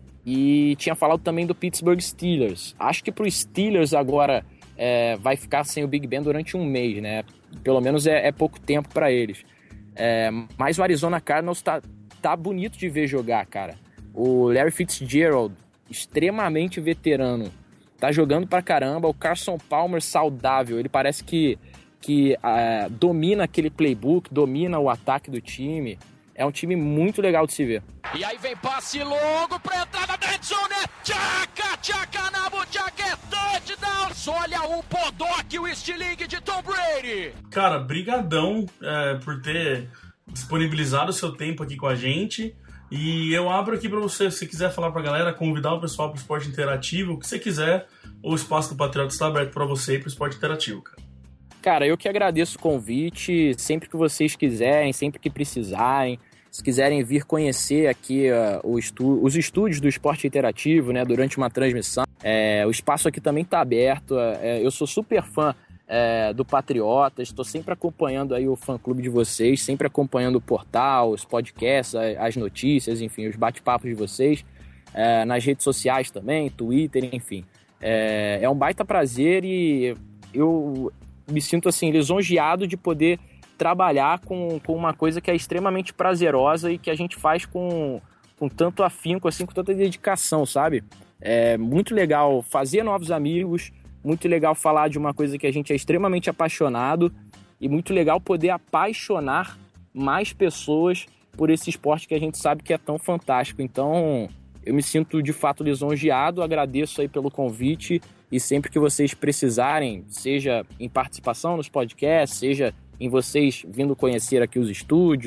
E tinha falado também do Pittsburgh Steelers. Acho que pro Steelers agora é, vai ficar sem o Big Ben durante um mês, né? Pelo menos é, é pouco tempo para eles. É, mas o Arizona Cardinals tá... tá bonito de ver jogar, cara. O Larry Fitzgerald, extremamente veterano, tá jogando pra caramba. O Carson Palmer, saudável. Ele parece que, que uh, domina aquele playbook, domina o ataque do time. É um time muito legal de se ver. E aí vem passe longo pra entrada da endzone. Tchaca, tchaca, Nabo, tchaca, é touchdown. Olha o Podock, o estilingue de Tom Brady. Cara, brigadão é, por ter disponibilizado o seu tempo aqui com a gente. E eu abro aqui para você, se quiser falar pra galera, convidar o pessoal pro esporte interativo, o que você quiser, o espaço do Patriota está aberto para você e pro esporte interativo, cara. Cara, eu que agradeço o convite, sempre que vocês quiserem, sempre que precisarem, se quiserem vir conhecer aqui uh, o estu- os estúdios do esporte interativo, né, durante uma transmissão, é, o espaço aqui também tá aberto, é, eu sou super fã É, do Patriotas, estou sempre acompanhando aí o fã-clube de vocês, sempre acompanhando o portal, os podcasts, as notícias, enfim, os bate-papos de vocês, é, nas redes sociais também, Twitter, enfim. É, é um baita prazer e eu me sinto assim lisonjeado de poder trabalhar com, com uma coisa que é extremamente prazerosa e que a gente faz com, com tanto afinco, assim, com tanta dedicação, sabe? É muito legal fazer novos amigos, muito legal falar de uma coisa que a gente é extremamente apaixonado e muito legal poder apaixonar mais pessoas por esse esporte que a gente sabe que é tão fantástico. Então, eu me sinto de fato lisonjeado, agradeço aí pelo convite e sempre que vocês precisarem, seja em participação nos podcasts, seja em vocês vindo conhecer aqui os estúdios,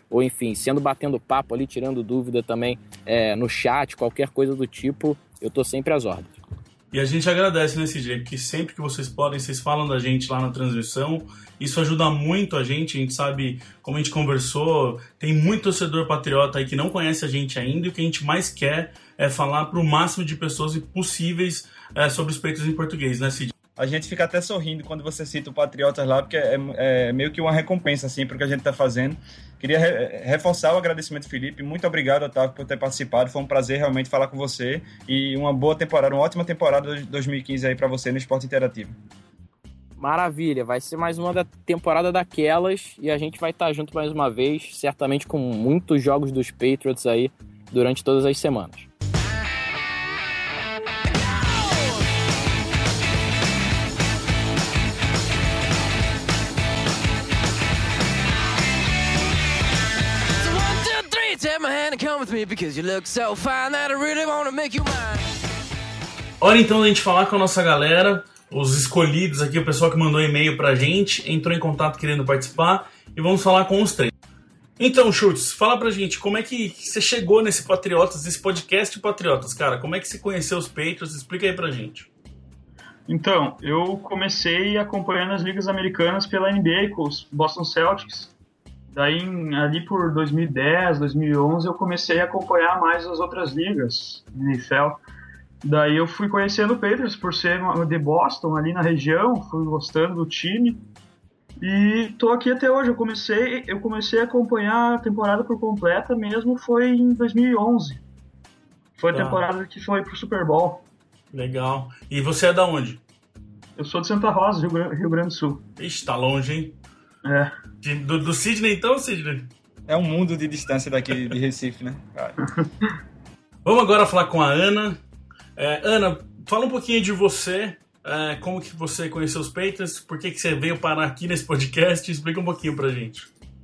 ou enfim, sendo batendo papo ali, tirando dúvida também é, no chat, qualquer coisa do tipo, eu tô sempre às ordens. E a gente agradece nesse dia, porque sempre que vocês podem, vocês falam da gente lá na transmissão. Isso ajuda muito a gente, a gente sabe, como a gente conversou, tem muito torcedor patriota aí que não conhece a gente ainda, e o que a gente mais quer é falar para o máximo de pessoas possíveis é, sobre os Patriots em português, né, Cid? A gente fica até sorrindo quando você cita o Patriotas lá, porque é, é meio que uma recompensa, assim, pro que a gente tá fazendo. Queria re- reforçar o agradecimento, Felipe. Muito obrigado, Otávio, por ter participado. Foi um prazer realmente falar com você. E uma boa temporada, uma ótima temporada de dois mil e quinze aí pra você no Esporte Interativo. Maravilha, vai ser mais uma da temporada daquelas e a gente vai estar junto mais uma vez, certamente com muitos jogos dos Patriots aí durante todas as semanas. Hora então da gente falar com a nossa galera, os escolhidos aqui, o pessoal que mandou e-mail pra gente, entrou em contato querendo participar, e vamos falar com os três. Então, Schultz, fala pra gente, como é que você chegou nesse Patriotas, nesse podcast Patriotas, cara? Como é que você conheceu os Patriots? Explica aí pra gente. Então, eu comecei acompanhando as ligas americanas pela N B A com os Boston Celtics. Daí, ali por dois mil e dez, dois mil e onze, eu comecei a acompanhar mais as outras ligas, N F L. Daí eu fui conhecendo o Patriots por ser de Boston, ali na região, fui gostando do time. E tô aqui até hoje. Eu comecei, eu comecei a acompanhar a temporada por completa mesmo, foi em dois mil e onze. Foi a Tá. temporada que foi pro Super Bowl. Legal. E você é da onde? Eu sou de Santa Rosa, Rio Grande, Rio Grande do Sul. Ixi, tá longe, hein? É. De- do, do Sidney então, Sidney? É um mundo de distância daqui de Recife, né, cara? Vamos agora falar com a Ana. É, Ana, fala um pouquinho de você, é, como que você conheceu os Patriots, por que, que você veio parar aqui nesse podcast, explica um pouquinho pra gente.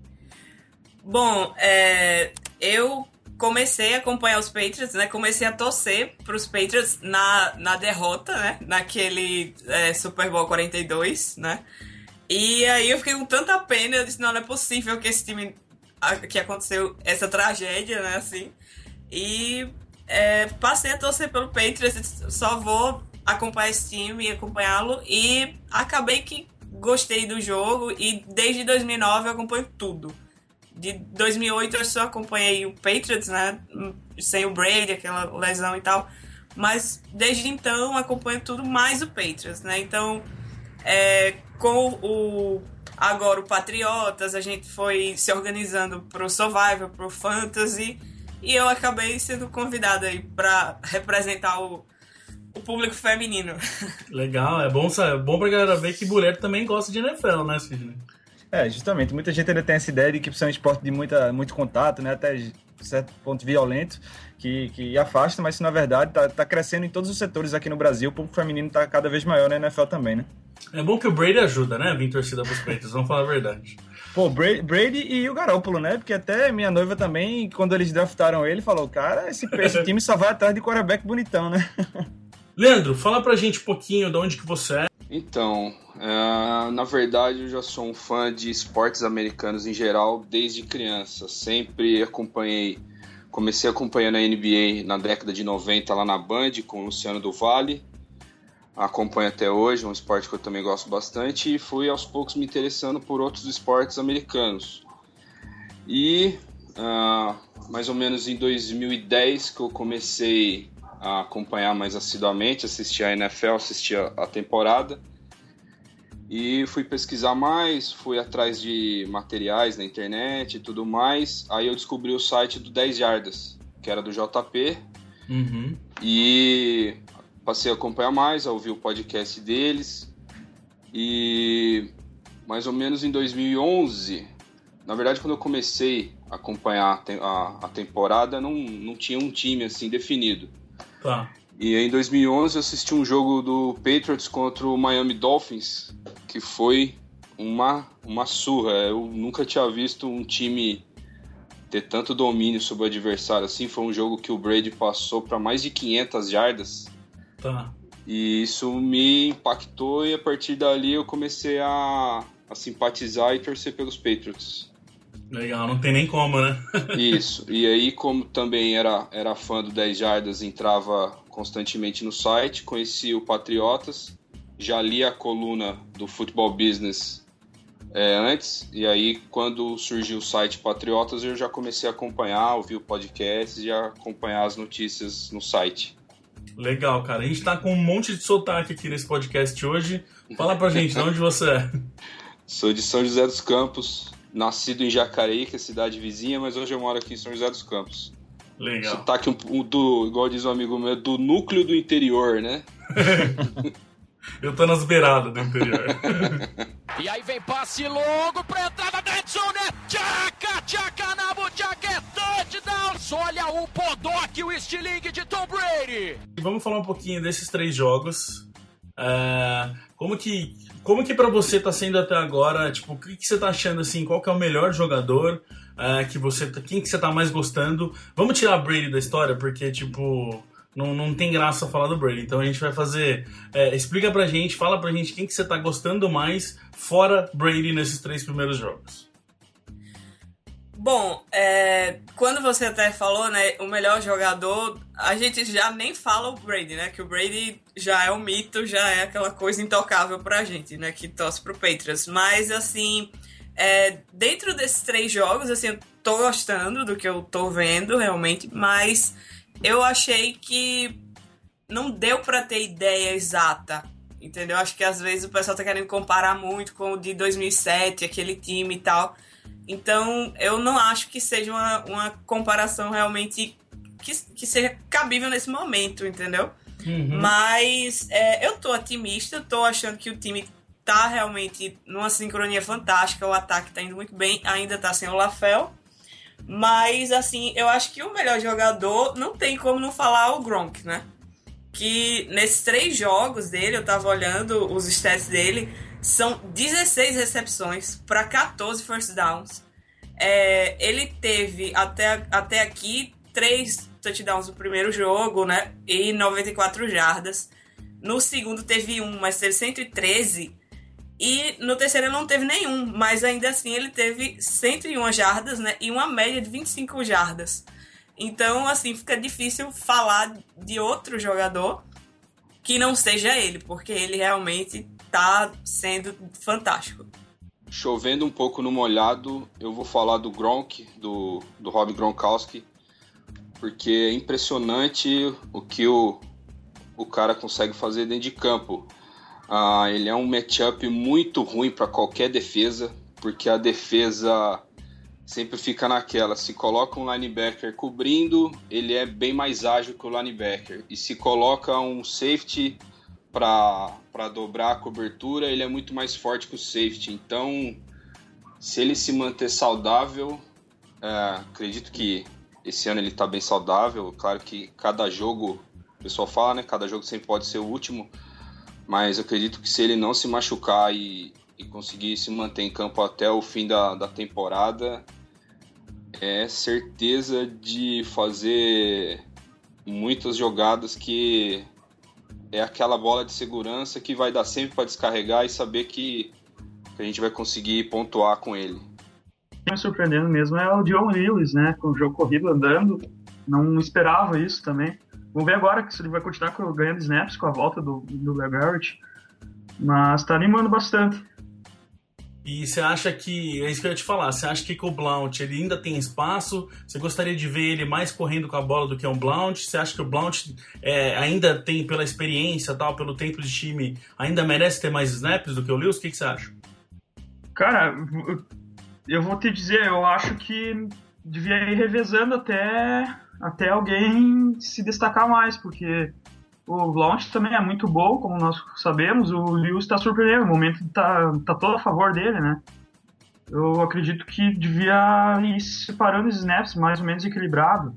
Bom, é, eu comecei a acompanhar os Patriots, né? Comecei a torcer pros Patriots na, na derrota, né? Naquele é, Super Bowl quarenta e dois, né? E aí eu fiquei com tanta pena, eu disse, não, não é possível que esse time, que aconteceu essa tragédia, né, assim. E é, passei a torcer pelo Patriots, só vou acompanhar esse time e acompanhá-lo. E acabei que gostei do jogo e desde dois mil e nove eu acompanho tudo. De dois mil e oito eu só acompanhei o Patriots, né, sem o Brady, aquela lesão e tal. Mas desde então acompanho tudo mais o Patriots, né, então... É, com o agora o Patriotas, a gente foi se organizando pro Survivor, pro Fantasy, e eu acabei sendo convidada aí pra representar o, o público feminino. Legal, é bom, é bom pra galera ver que mulher também gosta de N F L, né, Sidney? É, justamente. Muita gente ainda tem essa ideia de que precisa de um esporte de muita, muito contato, né? Até certo ponto violento, que, que afasta, mas isso, na verdade, tá, tá crescendo em todos os setores aqui no Brasil. O público feminino tá cada vez maior na N F L também, né? É bom que o Brady ajuda, né? Vim torcida pros Patriots, vamos falar a verdade. Pô, Brady, Brady e o Garoppolo, né? Porque até minha noiva também, quando eles draftaram ele, falou, cara, esse, esse time só vai atrás de quarterback bonitão, né? Leandro, fala pra gente um pouquinho de onde que você é. Então, é, na verdade eu já sou um fã de esportes americanos em geral desde criança. Sempre acompanhei, comecei acompanhando a N B A na década de noventa lá na Band com o Luciano do Vale. Acompanho até hoje, um esporte que eu também gosto bastante, e fui aos poucos me interessando por outros esportes americanos. E uh, mais ou menos em dois mil e dez que eu comecei a acompanhar mais assiduamente, assistir a N F L, assistir a, a temporada, e fui pesquisar mais, fui atrás de materiais na internet e tudo mais. Aí eu descobri o site do dez Jardas, que era do J P, Uhum. e passei a acompanhar mais, a ouvir o podcast deles, e mais ou menos em dois mil e onze, na verdade quando eu comecei a acompanhar a, a temporada, não, não tinha um time assim definido. Tá. E em dois mil e onze eu assisti um jogo do Patriots contra o Miami Dolphins, que foi uma, uma surra. Eu nunca tinha visto um time ter tanto domínio sobre o adversário assim. Foi um jogo que o Brady passou para mais de quinhentas jardas. Tá. E isso me impactou, e a partir dali eu comecei a, a simpatizar e torcer pelos Patriots. Legal, não tem nem como, né? Isso, e aí como também era, era fã do dez Jardas, entrava constantemente no site, conheci o Patriotas, já li a coluna do Football Business é, antes, e aí quando surgiu o site Patriotas eu já comecei a acompanhar, ouvir o podcast e a acompanhar as notícias no site. Legal, cara. A gente tá com um monte de sotaque aqui nesse podcast hoje. Fala pra gente, de onde você é? Sou de São José dos Campos, nascido em Jacareí, que é a cidade vizinha, mas hoje eu moro aqui em São José dos Campos. Legal. Sotaque um, um do, igual diz um amigo meu, do núcleo do interior, né? Eu tô nas beiradas do interior. E aí vem passe longo pra entrada da endzone. Tchaca, tchaca, Nabo, tchaca, é touchdown. Olha o Podok, o estilingue de Tom Brady. Vamos falar um pouquinho desses três jogos. É, como que, como que pra você tá sendo até agora? Tipo, o que, que você tá achando assim? Qual que é o melhor jogador? É, que você, quem que você tá mais gostando? Vamos tirar a Brady da história, porque, tipo... Não, não tem graça falar do Brady, então a gente vai fazer... É, explica pra gente, fala pra gente quem que você tá gostando mais fora Brady nesses três primeiros jogos. Bom, é, quando você até falou, né, o melhor jogador, a gente já nem fala o Brady, né, que o Brady já é um mito, já é aquela coisa intocável pra gente, né, que torce pro Patriots. Mas, assim, é, dentro desses três jogos, assim, eu tô gostando do que eu tô vendo, realmente, mas... Eu achei que não deu pra ter ideia exata, entendeu? Acho que às vezes o pessoal tá querendo comparar muito com o de dois mil e sete, aquele time e tal. Então, eu não acho que seja uma, uma comparação realmente que, que seja cabível nesse momento, entendeu? Uhum. Mas é, eu tô otimista, tô achando que o time tá realmente numa sincronia fantástica, o ataque tá indo muito bem, ainda tá sem o LaFell. Mas, assim, eu acho que o melhor jogador não tem como não falar o Gronk, né? Que nesses três jogos dele, eu tava olhando os stats dele, são dezesseis recepções para catorze first downs. É, ele teve até, até aqui três touchdowns no primeiro jogo, né? E noventa e quatro jardas. No segundo teve um, mas teve cento e treze. E no terceiro ele não teve nenhum, mas ainda assim ele teve cento e uma jardas, né? E uma média de vinte e cinco jardas. Então, assim, fica difícil falar de outro jogador que não seja ele, porque ele realmente tá sendo fantástico. Chovendo um pouco no molhado, eu vou falar do Gronk, do, do Rob Gronkowski, porque é impressionante o que o, o cara consegue fazer dentro de campo. Ah, ele é um matchup muito ruim para qualquer defesa, porque a defesa sempre fica naquela, se coloca um linebacker cobrindo, ele é bem mais ágil que o linebacker, e se coloca um safety para dobrar a cobertura, ele é muito mais forte que o safety. Então, se ele se manter saudável, é, acredito que esse ano ele está bem saudável, claro que cada jogo, o pessoal fala, né, cada jogo sempre pode ser o último, mas eu acredito que se ele não se machucar e, e conseguir se manter em campo até o fim da, da temporada, é certeza de fazer muitas jogadas que é aquela bola de segurança que vai dar sempre para descarregar e saber que, que a gente vai conseguir pontuar com ele. Me surpreendendo mesmo é o Dion Lewis, né? Com o jogo corrido andando, não esperava isso também. Vamos ver agora se ele vai continuar ganhando snaps com a volta do, do Garrett, mas tá animando bastante. E você acha que, é isso que eu ia te falar, você acha que com o Blount ele ainda tem espaço? Você gostaria de ver ele mais correndo com a bola do que um Blount? Você acha que o Blount é, ainda tem, pela experiência, tal, pelo tempo de time, ainda merece ter mais snaps do que o Lewis? O que, que você acha? Cara, eu vou te dizer, eu acho que devia ir revezando até... até alguém se destacar mais, porque o Blount também é muito bom, como nós sabemos, o Lewis está surpreendendo, o momento está tá todo a favor dele, né? Eu acredito que devia ir separando os snaps mais ou menos equilibrado.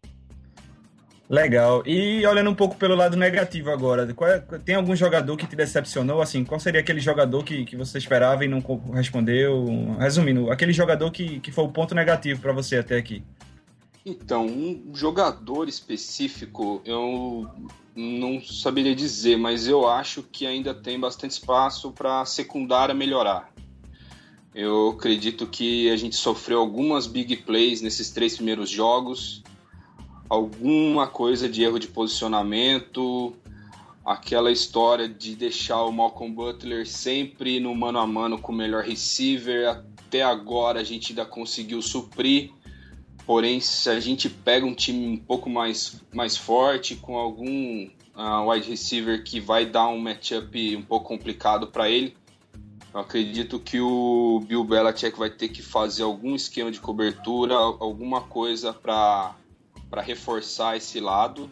Legal. E olhando um pouco pelo lado negativo agora, qual é, tem algum jogador que te decepcionou? Assim, qual seria aquele jogador que, que você esperava e não respondeu? Resumindo, aquele jogador que, que foi o ponto negativo para você até aqui. Então, um jogador específico eu não saberia dizer, mas eu acho que ainda tem bastante espaço para a secundária melhorar. Eu acredito que a gente sofreu algumas big plays nesses três primeiros jogos, alguma coisa de erro de posicionamento, aquela história de deixar o Malcolm Butler sempre no mano a mano com o melhor receiver. Até agora a gente ainda conseguiu suprir, porém se a gente pega um time um pouco mais, mais forte, com algum uh, wide receiver que vai dar um matchup um pouco complicado para ele, eu acredito que o Bill Belichick vai ter que fazer algum esquema de cobertura, alguma coisa para para reforçar esse lado.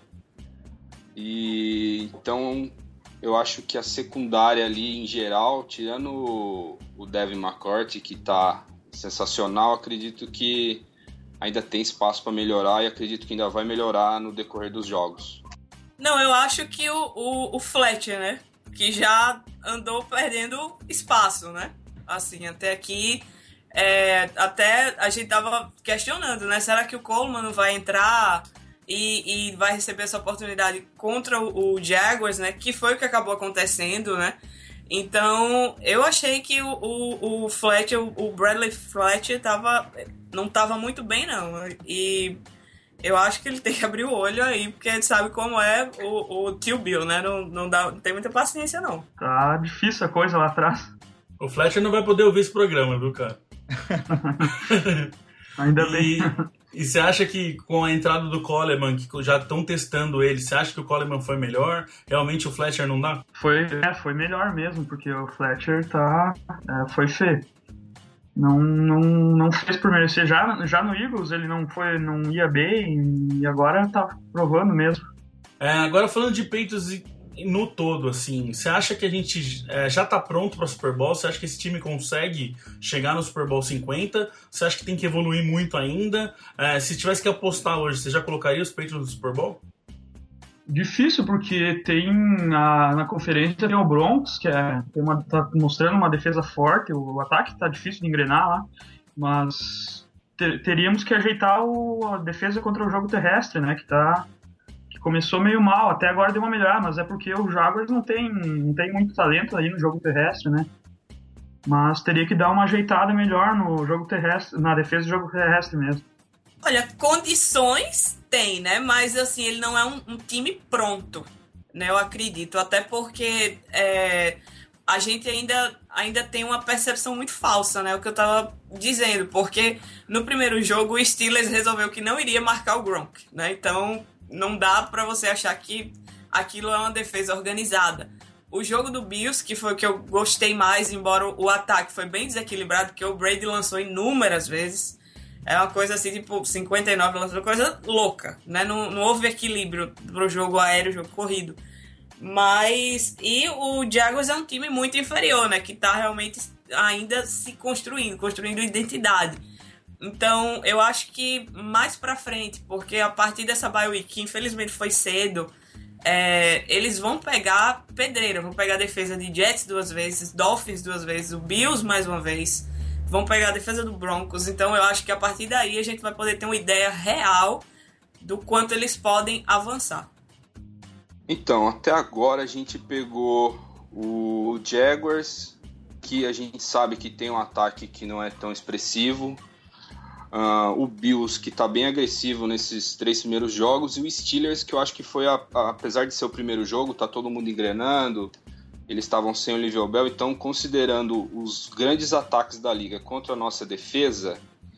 E então eu acho que a secundária ali em geral, tirando o Devin McCourty, que está sensacional, acredito que ainda tem espaço para melhorar e acredito que ainda vai melhorar no decorrer dos jogos. Não, eu acho que o, o, o Fletcher, né? Que já andou perdendo espaço, né? Assim, até aqui, é, até a gente tava questionando, né? Será que o Coleman não vai entrar e, e vai receber essa oportunidade contra o, o Jaguars, né? Que foi o que acabou acontecendo, né? Então, eu achei que o, o, o Fletcher, o Bradley Fletcher, tava, não tava muito bem, não. E eu acho que ele tem que abrir o olho aí, porque ele sabe como é o, o tio Bill, né? Não, não, dá, não tem muita paciência, não. Tá difícil a coisa lá atrás. O Fletcher não vai poder ouvir esse programa, viu, cara? Ainda e, bem. E você acha que com a entrada do Coleman, que já estão testando ele, você acha que o Coleman foi melhor? Realmente o Fletcher não dá? Foi, é, foi melhor mesmo, porque o Fletcher tá, é, foi feio. Não, não, não fez por merecer. Já, já no Eagles ele não, foi, não ia bem e agora tá provando mesmo. É, agora falando de Patriots no todo, assim, você acha que a gente é, já tá pronto para Super Bowl? Você acha que esse time consegue chegar no Super Bowl cinquenta? Você acha que tem que evoluir muito ainda? É, se tivesse que apostar hoje, você já colocaria os Patriots no Super Bowl? Difícil, porque tem na, na conferência tem o Broncos, que é, tem uma, tá mostrando uma defesa forte, o ataque tá difícil de engrenar lá, mas ter, teríamos que ajeitar o, a defesa contra o jogo terrestre, né, que, tá, que começou meio mal, até agora deu uma melhorada, mas é porque o Jaguars não tem, não tem muito talento aí no jogo terrestre, né, mas teria que dar uma ajeitada melhor no jogo terrestre, na defesa do jogo terrestre mesmo. Olha, condições tem, né? Mas, assim, ele não é um, um time pronto, né? Eu acredito. Até porque é, a gente ainda, ainda tem uma percepção muito falsa, né? O que eu tava dizendo. Porque no primeiro jogo o Steelers resolveu que não iria marcar o Gronk, né? Então, não dá pra você achar que aquilo é uma defesa organizada. O jogo do Bills, que foi o que eu gostei mais, embora o ataque foi bem desequilibrado, porque o Brady lançou inúmeras vezes. É uma coisa assim, tipo, cinquenta e nove lançando, coisa louca, né? Não, não houve equilíbrio pro jogo aéreo, jogo corrido. Mas, e o Jaguars é um time muito inferior, né? Que tá realmente ainda se construindo, construindo identidade. Então, eu acho que mais pra frente, porque a partir dessa bye week, que infelizmente foi cedo, é, eles vão pegar pedreira, vão pegar a defesa de Jets duas vezes, Dolphins duas vezes, o Bills mais uma vez, vão pegar a defesa do Broncos. Então eu acho que a partir daí a gente vai poder ter uma ideia real do quanto eles podem avançar. Então, até agora a gente pegou o Jaguars, que a gente sabe que tem um ataque que não é tão expressivo, uh, o Bills, que está bem agressivo nesses três primeiros jogos, e o Steelers, que eu acho que foi, a, a, apesar de ser o primeiro jogo, tá todo mundo engrenando, eles estavam sem o Le'Veon Bell, então considerando os grandes ataques da liga contra a nossa defesa,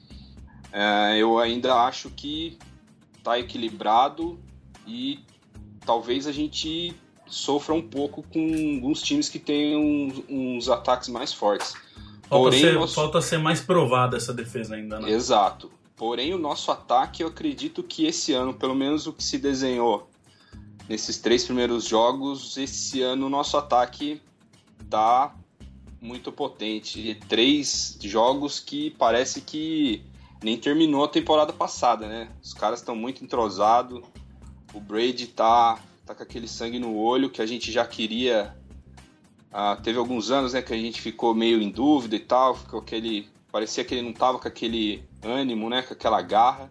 é, eu ainda acho que está equilibrado e talvez a gente sofra um pouco com alguns times que têm uns, uns ataques mais fortes. Falta, Porém, ser, nosso... falta ser mais provada essa defesa ainda, né? Exato. Porém, o nosso ataque, eu acredito que esse ano, pelo menos o que se desenhou nesses três primeiros jogos, esse ano o nosso ataque tá muito potente. E três jogos que parece que nem terminou a temporada passada, né? Os caras estão muito entrosados. O Brady tá, tá com aquele sangue no olho que a gente já queria. Ah, teve alguns anos, né, que a gente ficou meio em dúvida e tal. Ficou aquele, parecia que ele não tava com aquele ânimo, né? Com aquela garra.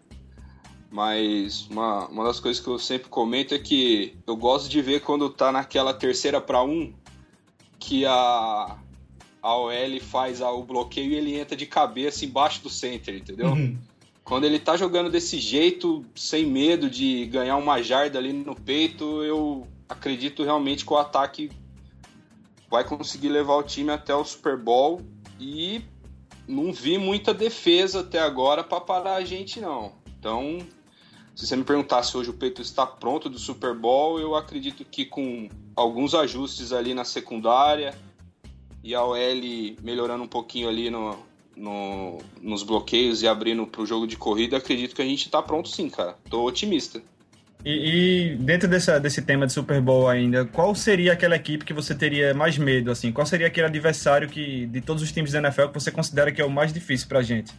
Mas uma, uma das coisas que eu sempre comento é que eu gosto de ver quando tá naquela terceira para um, que a, a O L faz o bloqueio e ele entra de cabeça embaixo do center, entendeu? Uhum. Quando ele tá jogando desse jeito, sem medo de ganhar uma jarda ali no peito, eu acredito realmente que o ataque vai conseguir levar o time até o Super Bowl e não vi muita defesa até agora para parar a gente, não. Então, se você me perguntasse hoje o Patriots está pronto do Super Bowl, eu acredito que com alguns ajustes ali na secundária e a O L melhorando um pouquinho ali no, no, nos bloqueios e abrindo para o jogo de corrida, acredito que a gente está pronto sim, cara. Tô otimista. E, e dentro dessa, desse tema de Super Bowl ainda, qual seria aquela equipe que você teria mais medo, assim? Qual seria aquele adversário que, de todos os times da N F L que você considera que é o mais difícil pra gente?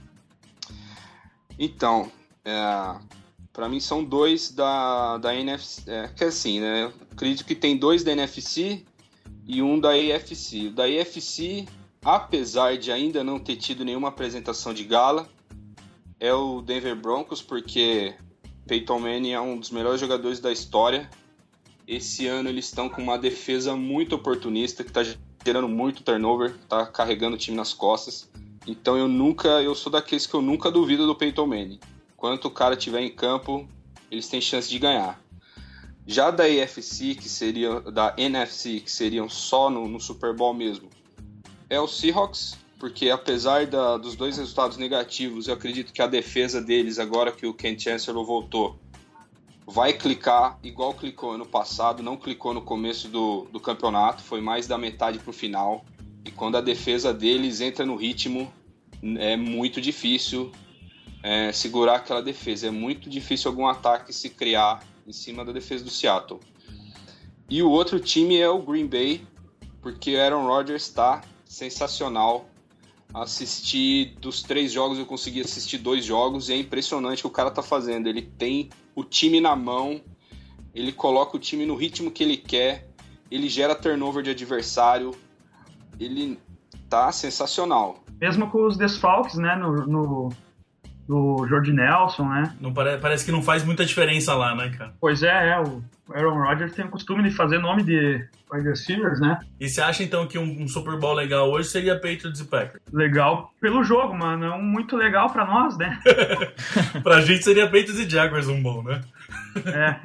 Então, é, para mim são dois da, da N F C, é, que assim, né? Eu acredito que tem dois da N F C e um da A F C. O da A F C, apesar de ainda não ter tido nenhuma apresentação de gala, é o Denver Broncos, porque Peyton Manning é um dos melhores jogadores da história. Esse ano eles estão com uma defesa muito oportunista, que está gerando muito turnover, está carregando o time nas costas. Então eu nunca, eu sou daqueles que eu nunca duvido do Peyton Manning. Enquanto o cara estiver em campo, eles têm chance de ganhar. Já da A F C, que seria da N F C, que seriam só no, no Super Bowl mesmo, é o Seahawks. Porque apesar da, dos dois resultados negativos, eu acredito que a defesa deles, agora que o Ken Chancellor voltou, vai clicar igual clicou ano passado, não clicou no começo do, do campeonato, foi mais da metade para o final. E quando a defesa deles entra no ritmo, é muito difícil é, segurar aquela defesa. É muito difícil algum ataque se criar em cima da defesa do Seattle. E o outro time é o Green Bay, porque o Aaron Rodgers está sensacional. Assistir dos três jogos, eu consegui assistir dois jogos e é impressionante o que o cara tá fazendo. Ele tem o time na mão, ele coloca o time no ritmo que ele quer, ele gera turnover de adversário, ele tá sensacional. Mesmo com os desfalques, né, no, no, no Jordi Nelson, né? Não pare, parece que não faz muita diferença lá, né, cara? Pois é, é o Aaron Rodgers tem o costume de fazer nome de wide receivers, né? E você acha, então, que um, um Super Bowl legal hoje seria Patriots e Packers? Legal pelo jogo, mano. Não muito legal pra nós, né? Pra gente seria Patriots e Jaguars um bom, né? É.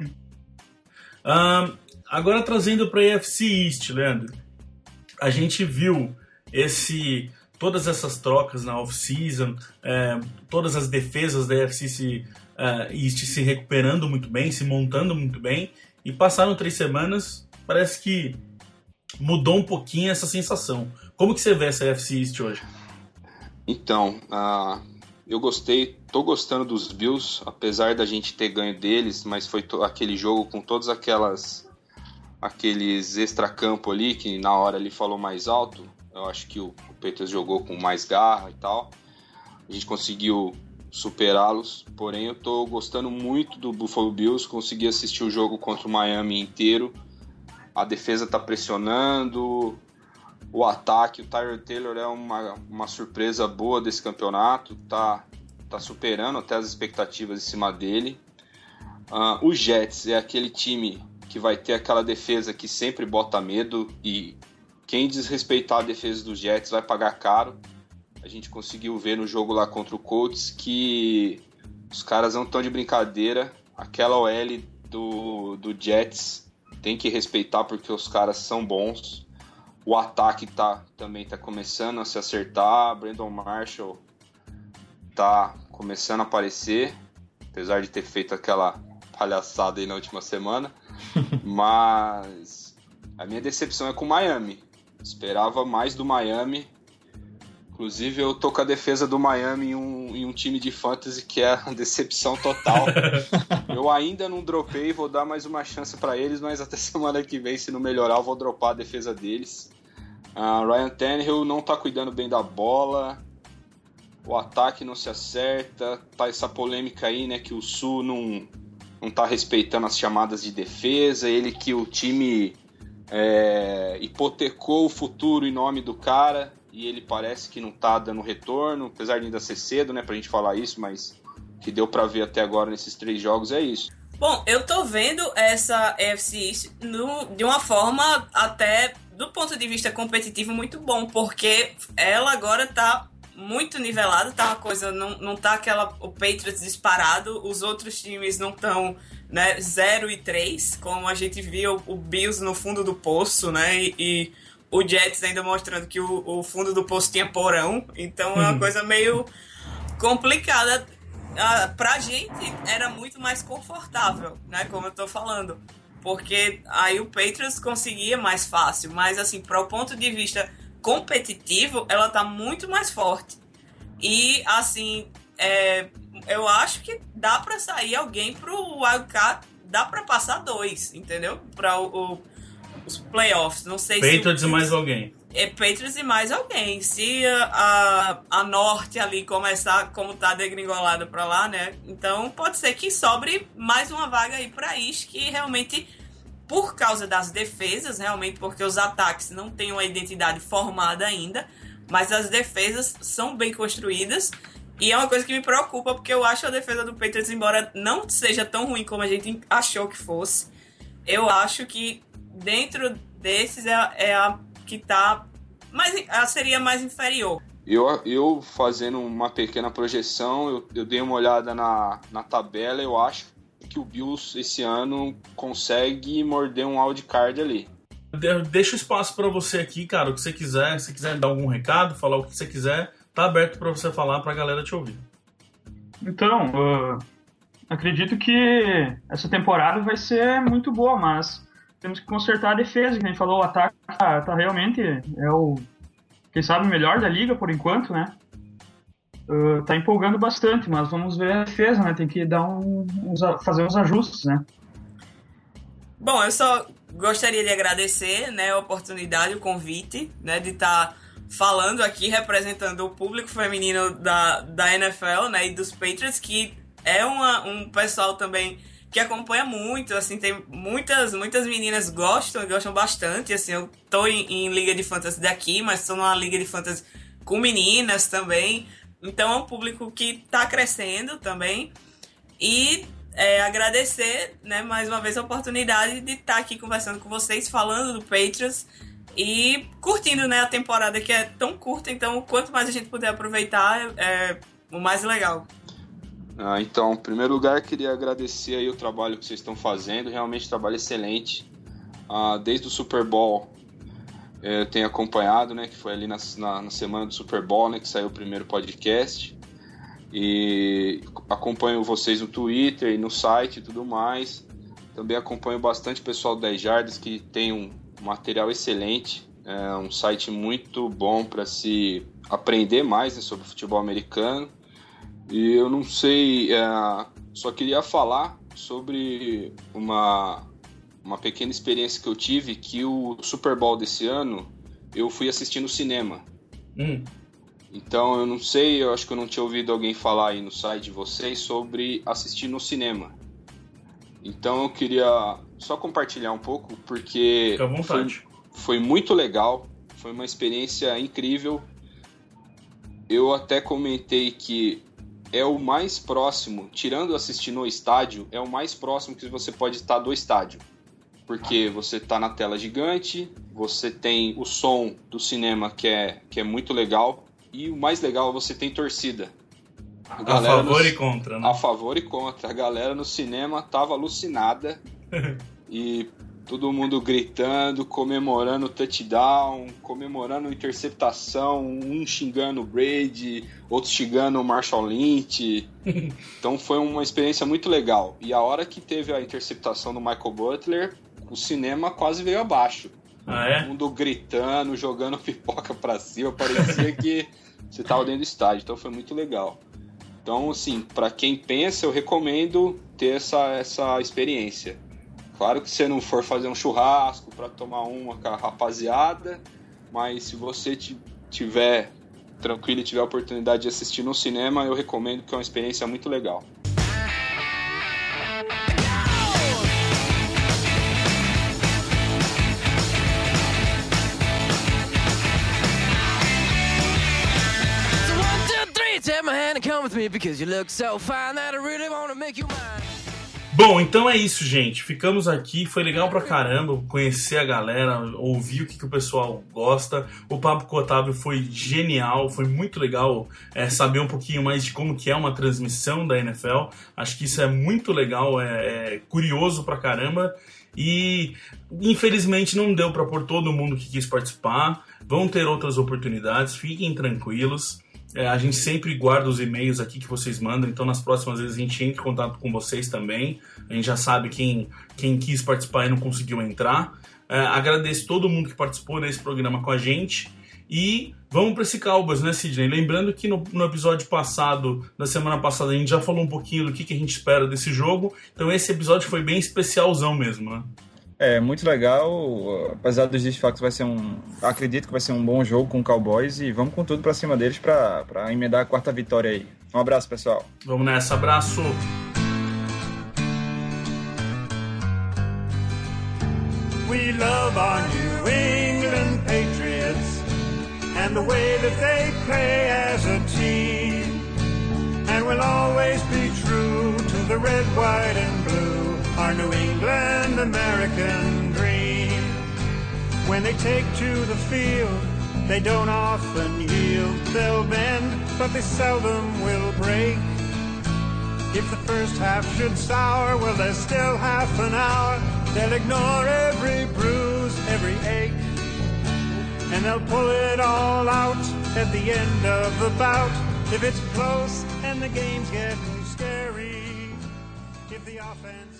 um, agora, trazendo pra A F C East, Leandro. A gente viu esse... todas essas trocas na off-season, é, todas as defesas da A F C se, uh, East se recuperando muito bem, se montando muito bem, e passaram três semanas, parece que mudou um pouquinho essa sensação. Como que você vê essa A F C East hoje? Então, uh, eu gostei, tô gostando dos Bills, apesar da gente ter ganho deles, mas foi to- aquele jogo com todas aquelas aqueles extracampo ali, que na hora ele falou mais alto. Eu acho que o Patriots jogou com mais garra e tal. A gente conseguiu superá-los. Porém, eu tô gostando muito do Buffalo Bills. Consegui assistir o jogo contra o Miami inteiro. A defesa tá pressionando. O ataque, o Tyrod Taylor é uma, uma surpresa boa desse campeonato. Tá, tá superando até as expectativas em cima dele. Uh, o Jets é aquele time que vai ter aquela defesa que sempre bota medo e... quem desrespeitar a defesa dos Jets vai pagar caro. A gente conseguiu ver no jogo lá contra o Colts que os caras não estão de brincadeira. Aquela O L do, do Jets tem que respeitar porque os caras são bons. O ataque tá, também está começando a se acertar. Brandon Marshall está começando a aparecer, apesar de ter feito aquela palhaçada aí na última semana. Mas a minha decepção é com o Miami. Esperava mais do Miami. Inclusive, eu tô com a defesa do Miami em um, em um time de fantasy que é a decepção total. Eu ainda não dropei, vou dar mais uma chance para eles, mas até semana que vem, se não melhorar, eu vou dropar a defesa deles. Uh, Ryan Tannehill não tá cuidando bem da bola. O ataque não se acerta. Tá essa polêmica aí, né, que o Sul não, não tá respeitando as chamadas de defesa. Ele que o time... É, hipotecou o futuro em nome do cara e ele parece que não tá dando retorno, apesar de ainda ser cedo, né, pra gente falar isso, mas que deu pra ver até agora nesses três jogos é isso. Bom, eu tô vendo essa A F C East no, de uma forma até do ponto de vista competitivo, muito bom, porque ela agora tá muito nivelada, tá uma coisa, não, não tá aquela, o Patriots disparado, os outros times não estão, né, zero e três, como a gente viu o Bills no fundo do poço, né, e, e o Jets ainda mostrando que o, o fundo do poço tinha porão, então é uma hum. coisa meio complicada. Uh, pra gente era muito mais confortável, né, como eu tô falando, porque aí o Patriots conseguia mais fácil, mas assim, para o ponto de vista competitivo, ela tá muito mais forte. E assim, é, eu acho que dá pra sair alguém pro Wildcard, dá pra passar dois, entendeu? Pra o, o, os playoffs, não sei Patriots se... Patriots e mais alguém. É Patriots e mais alguém. Se a, a, a Norte ali começar como tá degringolada pra lá, né? Então pode ser que sobre mais uma vaga aí pra East, que realmente, por causa das defesas, realmente porque os ataques não têm uma identidade formada ainda, mas as defesas são bem construídas. E é uma coisa que me preocupa, porque eu acho a defesa do Patriots, embora não seja tão ruim como a gente achou que fosse, eu acho que dentro desses é, é a que tá mais, seria mais inferior. Eu, eu fazendo uma pequena projeção, eu, eu dei uma olhada na, na tabela, eu acho que o Bills esse ano consegue morder um wildcard ali. Deixa o espaço para você aqui, cara, o que você quiser, se quiser dar algum recado, falar o que você quiser, tá aberto para você falar, pra galera te ouvir. Então, uh, acredito que essa temporada vai ser muito boa, mas temos que consertar a defesa, que a gente falou, o ataque tá, tá realmente, é o, quem sabe, o melhor da liga por enquanto, né? Uh, tá empolgando bastante, mas vamos ver a defesa, né? Tem que dar um, uns, fazer uns ajustes, né? Bom, eu só gostaria de agradecer, né, a oportunidade, o convite, né, de estar tá falando aqui, representando o público feminino da, da N F L, né, e dos Patriots, que é uma, um pessoal também que acompanha muito, assim, tem muitas, muitas meninas gostam, gostam bastante, assim, eu tô em, em liga de fantasy daqui, mas tô numa liga de fantasy com meninas também, então é um público que tá crescendo também, e é, agradecer, né, mais uma vez a oportunidade de estar tá aqui conversando com vocês, falando do Patriots e curtindo, né, a temporada que é tão curta, então quanto mais a gente puder aproveitar, é o mais legal. Ah, então, em primeiro lugar, queria agradecer aí o trabalho que vocês estão fazendo, realmente um trabalho excelente. Ah, desde o Super Bowl eu tenho acompanhado, né, que foi ali na, na, na semana do Super Bowl, né, que saiu o primeiro podcast. E acompanho vocês no Twitter e no site e tudo mais. Também acompanho bastante o pessoal do dez Jardas, que tem um material excelente. É um site muito bom para se aprender mais, né, sobre futebol americano. E eu não sei, é, só queria falar sobre uma, uma pequena experiência que eu tive, que o Super Bowl desse ano eu fui assistir no cinema. Hum. Então eu não sei, eu acho que eu não tinha ouvido alguém falar aí no site de vocês sobre assistir no cinema. Então eu queria só compartilhar um pouco, porque Fica à vontade. Foi, foi muito legal, foi uma experiência incrível. Eu até comentei que é o mais próximo, tirando assistir no estádio, é o mais próximo que você pode estar do estádio. Porque você está na tela gigante, você tem o som do cinema que é, que é muito legal, e o mais legal, você tem torcida. A, a favor no, e contra, né? A favor e contra. A galera no cinema tava alucinada e todo mundo gritando, comemorando o touchdown, comemorando a interceptação, um xingando o Brady, outro xingando o Marshall Lynch. Então foi uma experiência muito legal. E a hora que teve a interceptação do Michael Butler, o cinema quase veio abaixo. Ah, é? Todo mundo gritando, jogando pipoca pra cima, parecia que você tava dentro do estádio, então foi muito legal. Então, assim, pra quem pensa, eu recomendo ter essa, essa experiência. Claro que se você não for fazer um churrasco pra tomar uma com a rapaziada, mas se você tiver tranquilo e tiver a oportunidade de assistir no cinema, eu recomendo, que é uma experiência muito legal. Bom, então é isso, gente. Ficamos aqui. Foi legal pra caramba conhecer a galera, ouvir o que, que o pessoal gosta. O papo com o Otávio foi genial. Foi muito legal é, saber um pouquinho mais de como que é uma transmissão da N F L. Acho que isso é muito legal, é, é curioso pra caramba. E infelizmente não deu pra pôr todo mundo que quis participar. Vão ter outras oportunidades. Fiquem tranquilos. É, a gente sempre guarda os e-mails aqui que vocês mandam, então nas próximas vezes a gente entra em contato com vocês também. A gente já sabe quem, quem quis participar e não conseguiu entrar. É, agradeço todo mundo que participou desse programa com a gente. E vamos para esse Cowboys, né, Sidney? Lembrando que no, no episódio passado, da semana passada, a gente já falou um pouquinho do que, que a gente espera desse jogo. Então esse episódio foi bem especialzão mesmo, né? É, muito legal, apesar dos desfalques, vai ser um, acredito que vai ser um bom jogo com o Cowboys e vamos com tudo pra cima deles pra, pra emendar a quarta vitória aí. Um abraço, pessoal. Vamos nessa, abraço. We love our New England Patriots and the way that they play as a team, and we'll always be true to the red, white and blue, our New England American dream. When they take to the field, they don't often yield. They'll bend, but they seldom will break. If the first half should sour, well, there's still half an hour. They'll ignore every bruise, every ache, and they'll pull it all out at the end of the bout. If it's close and the game's getting scary, if the offense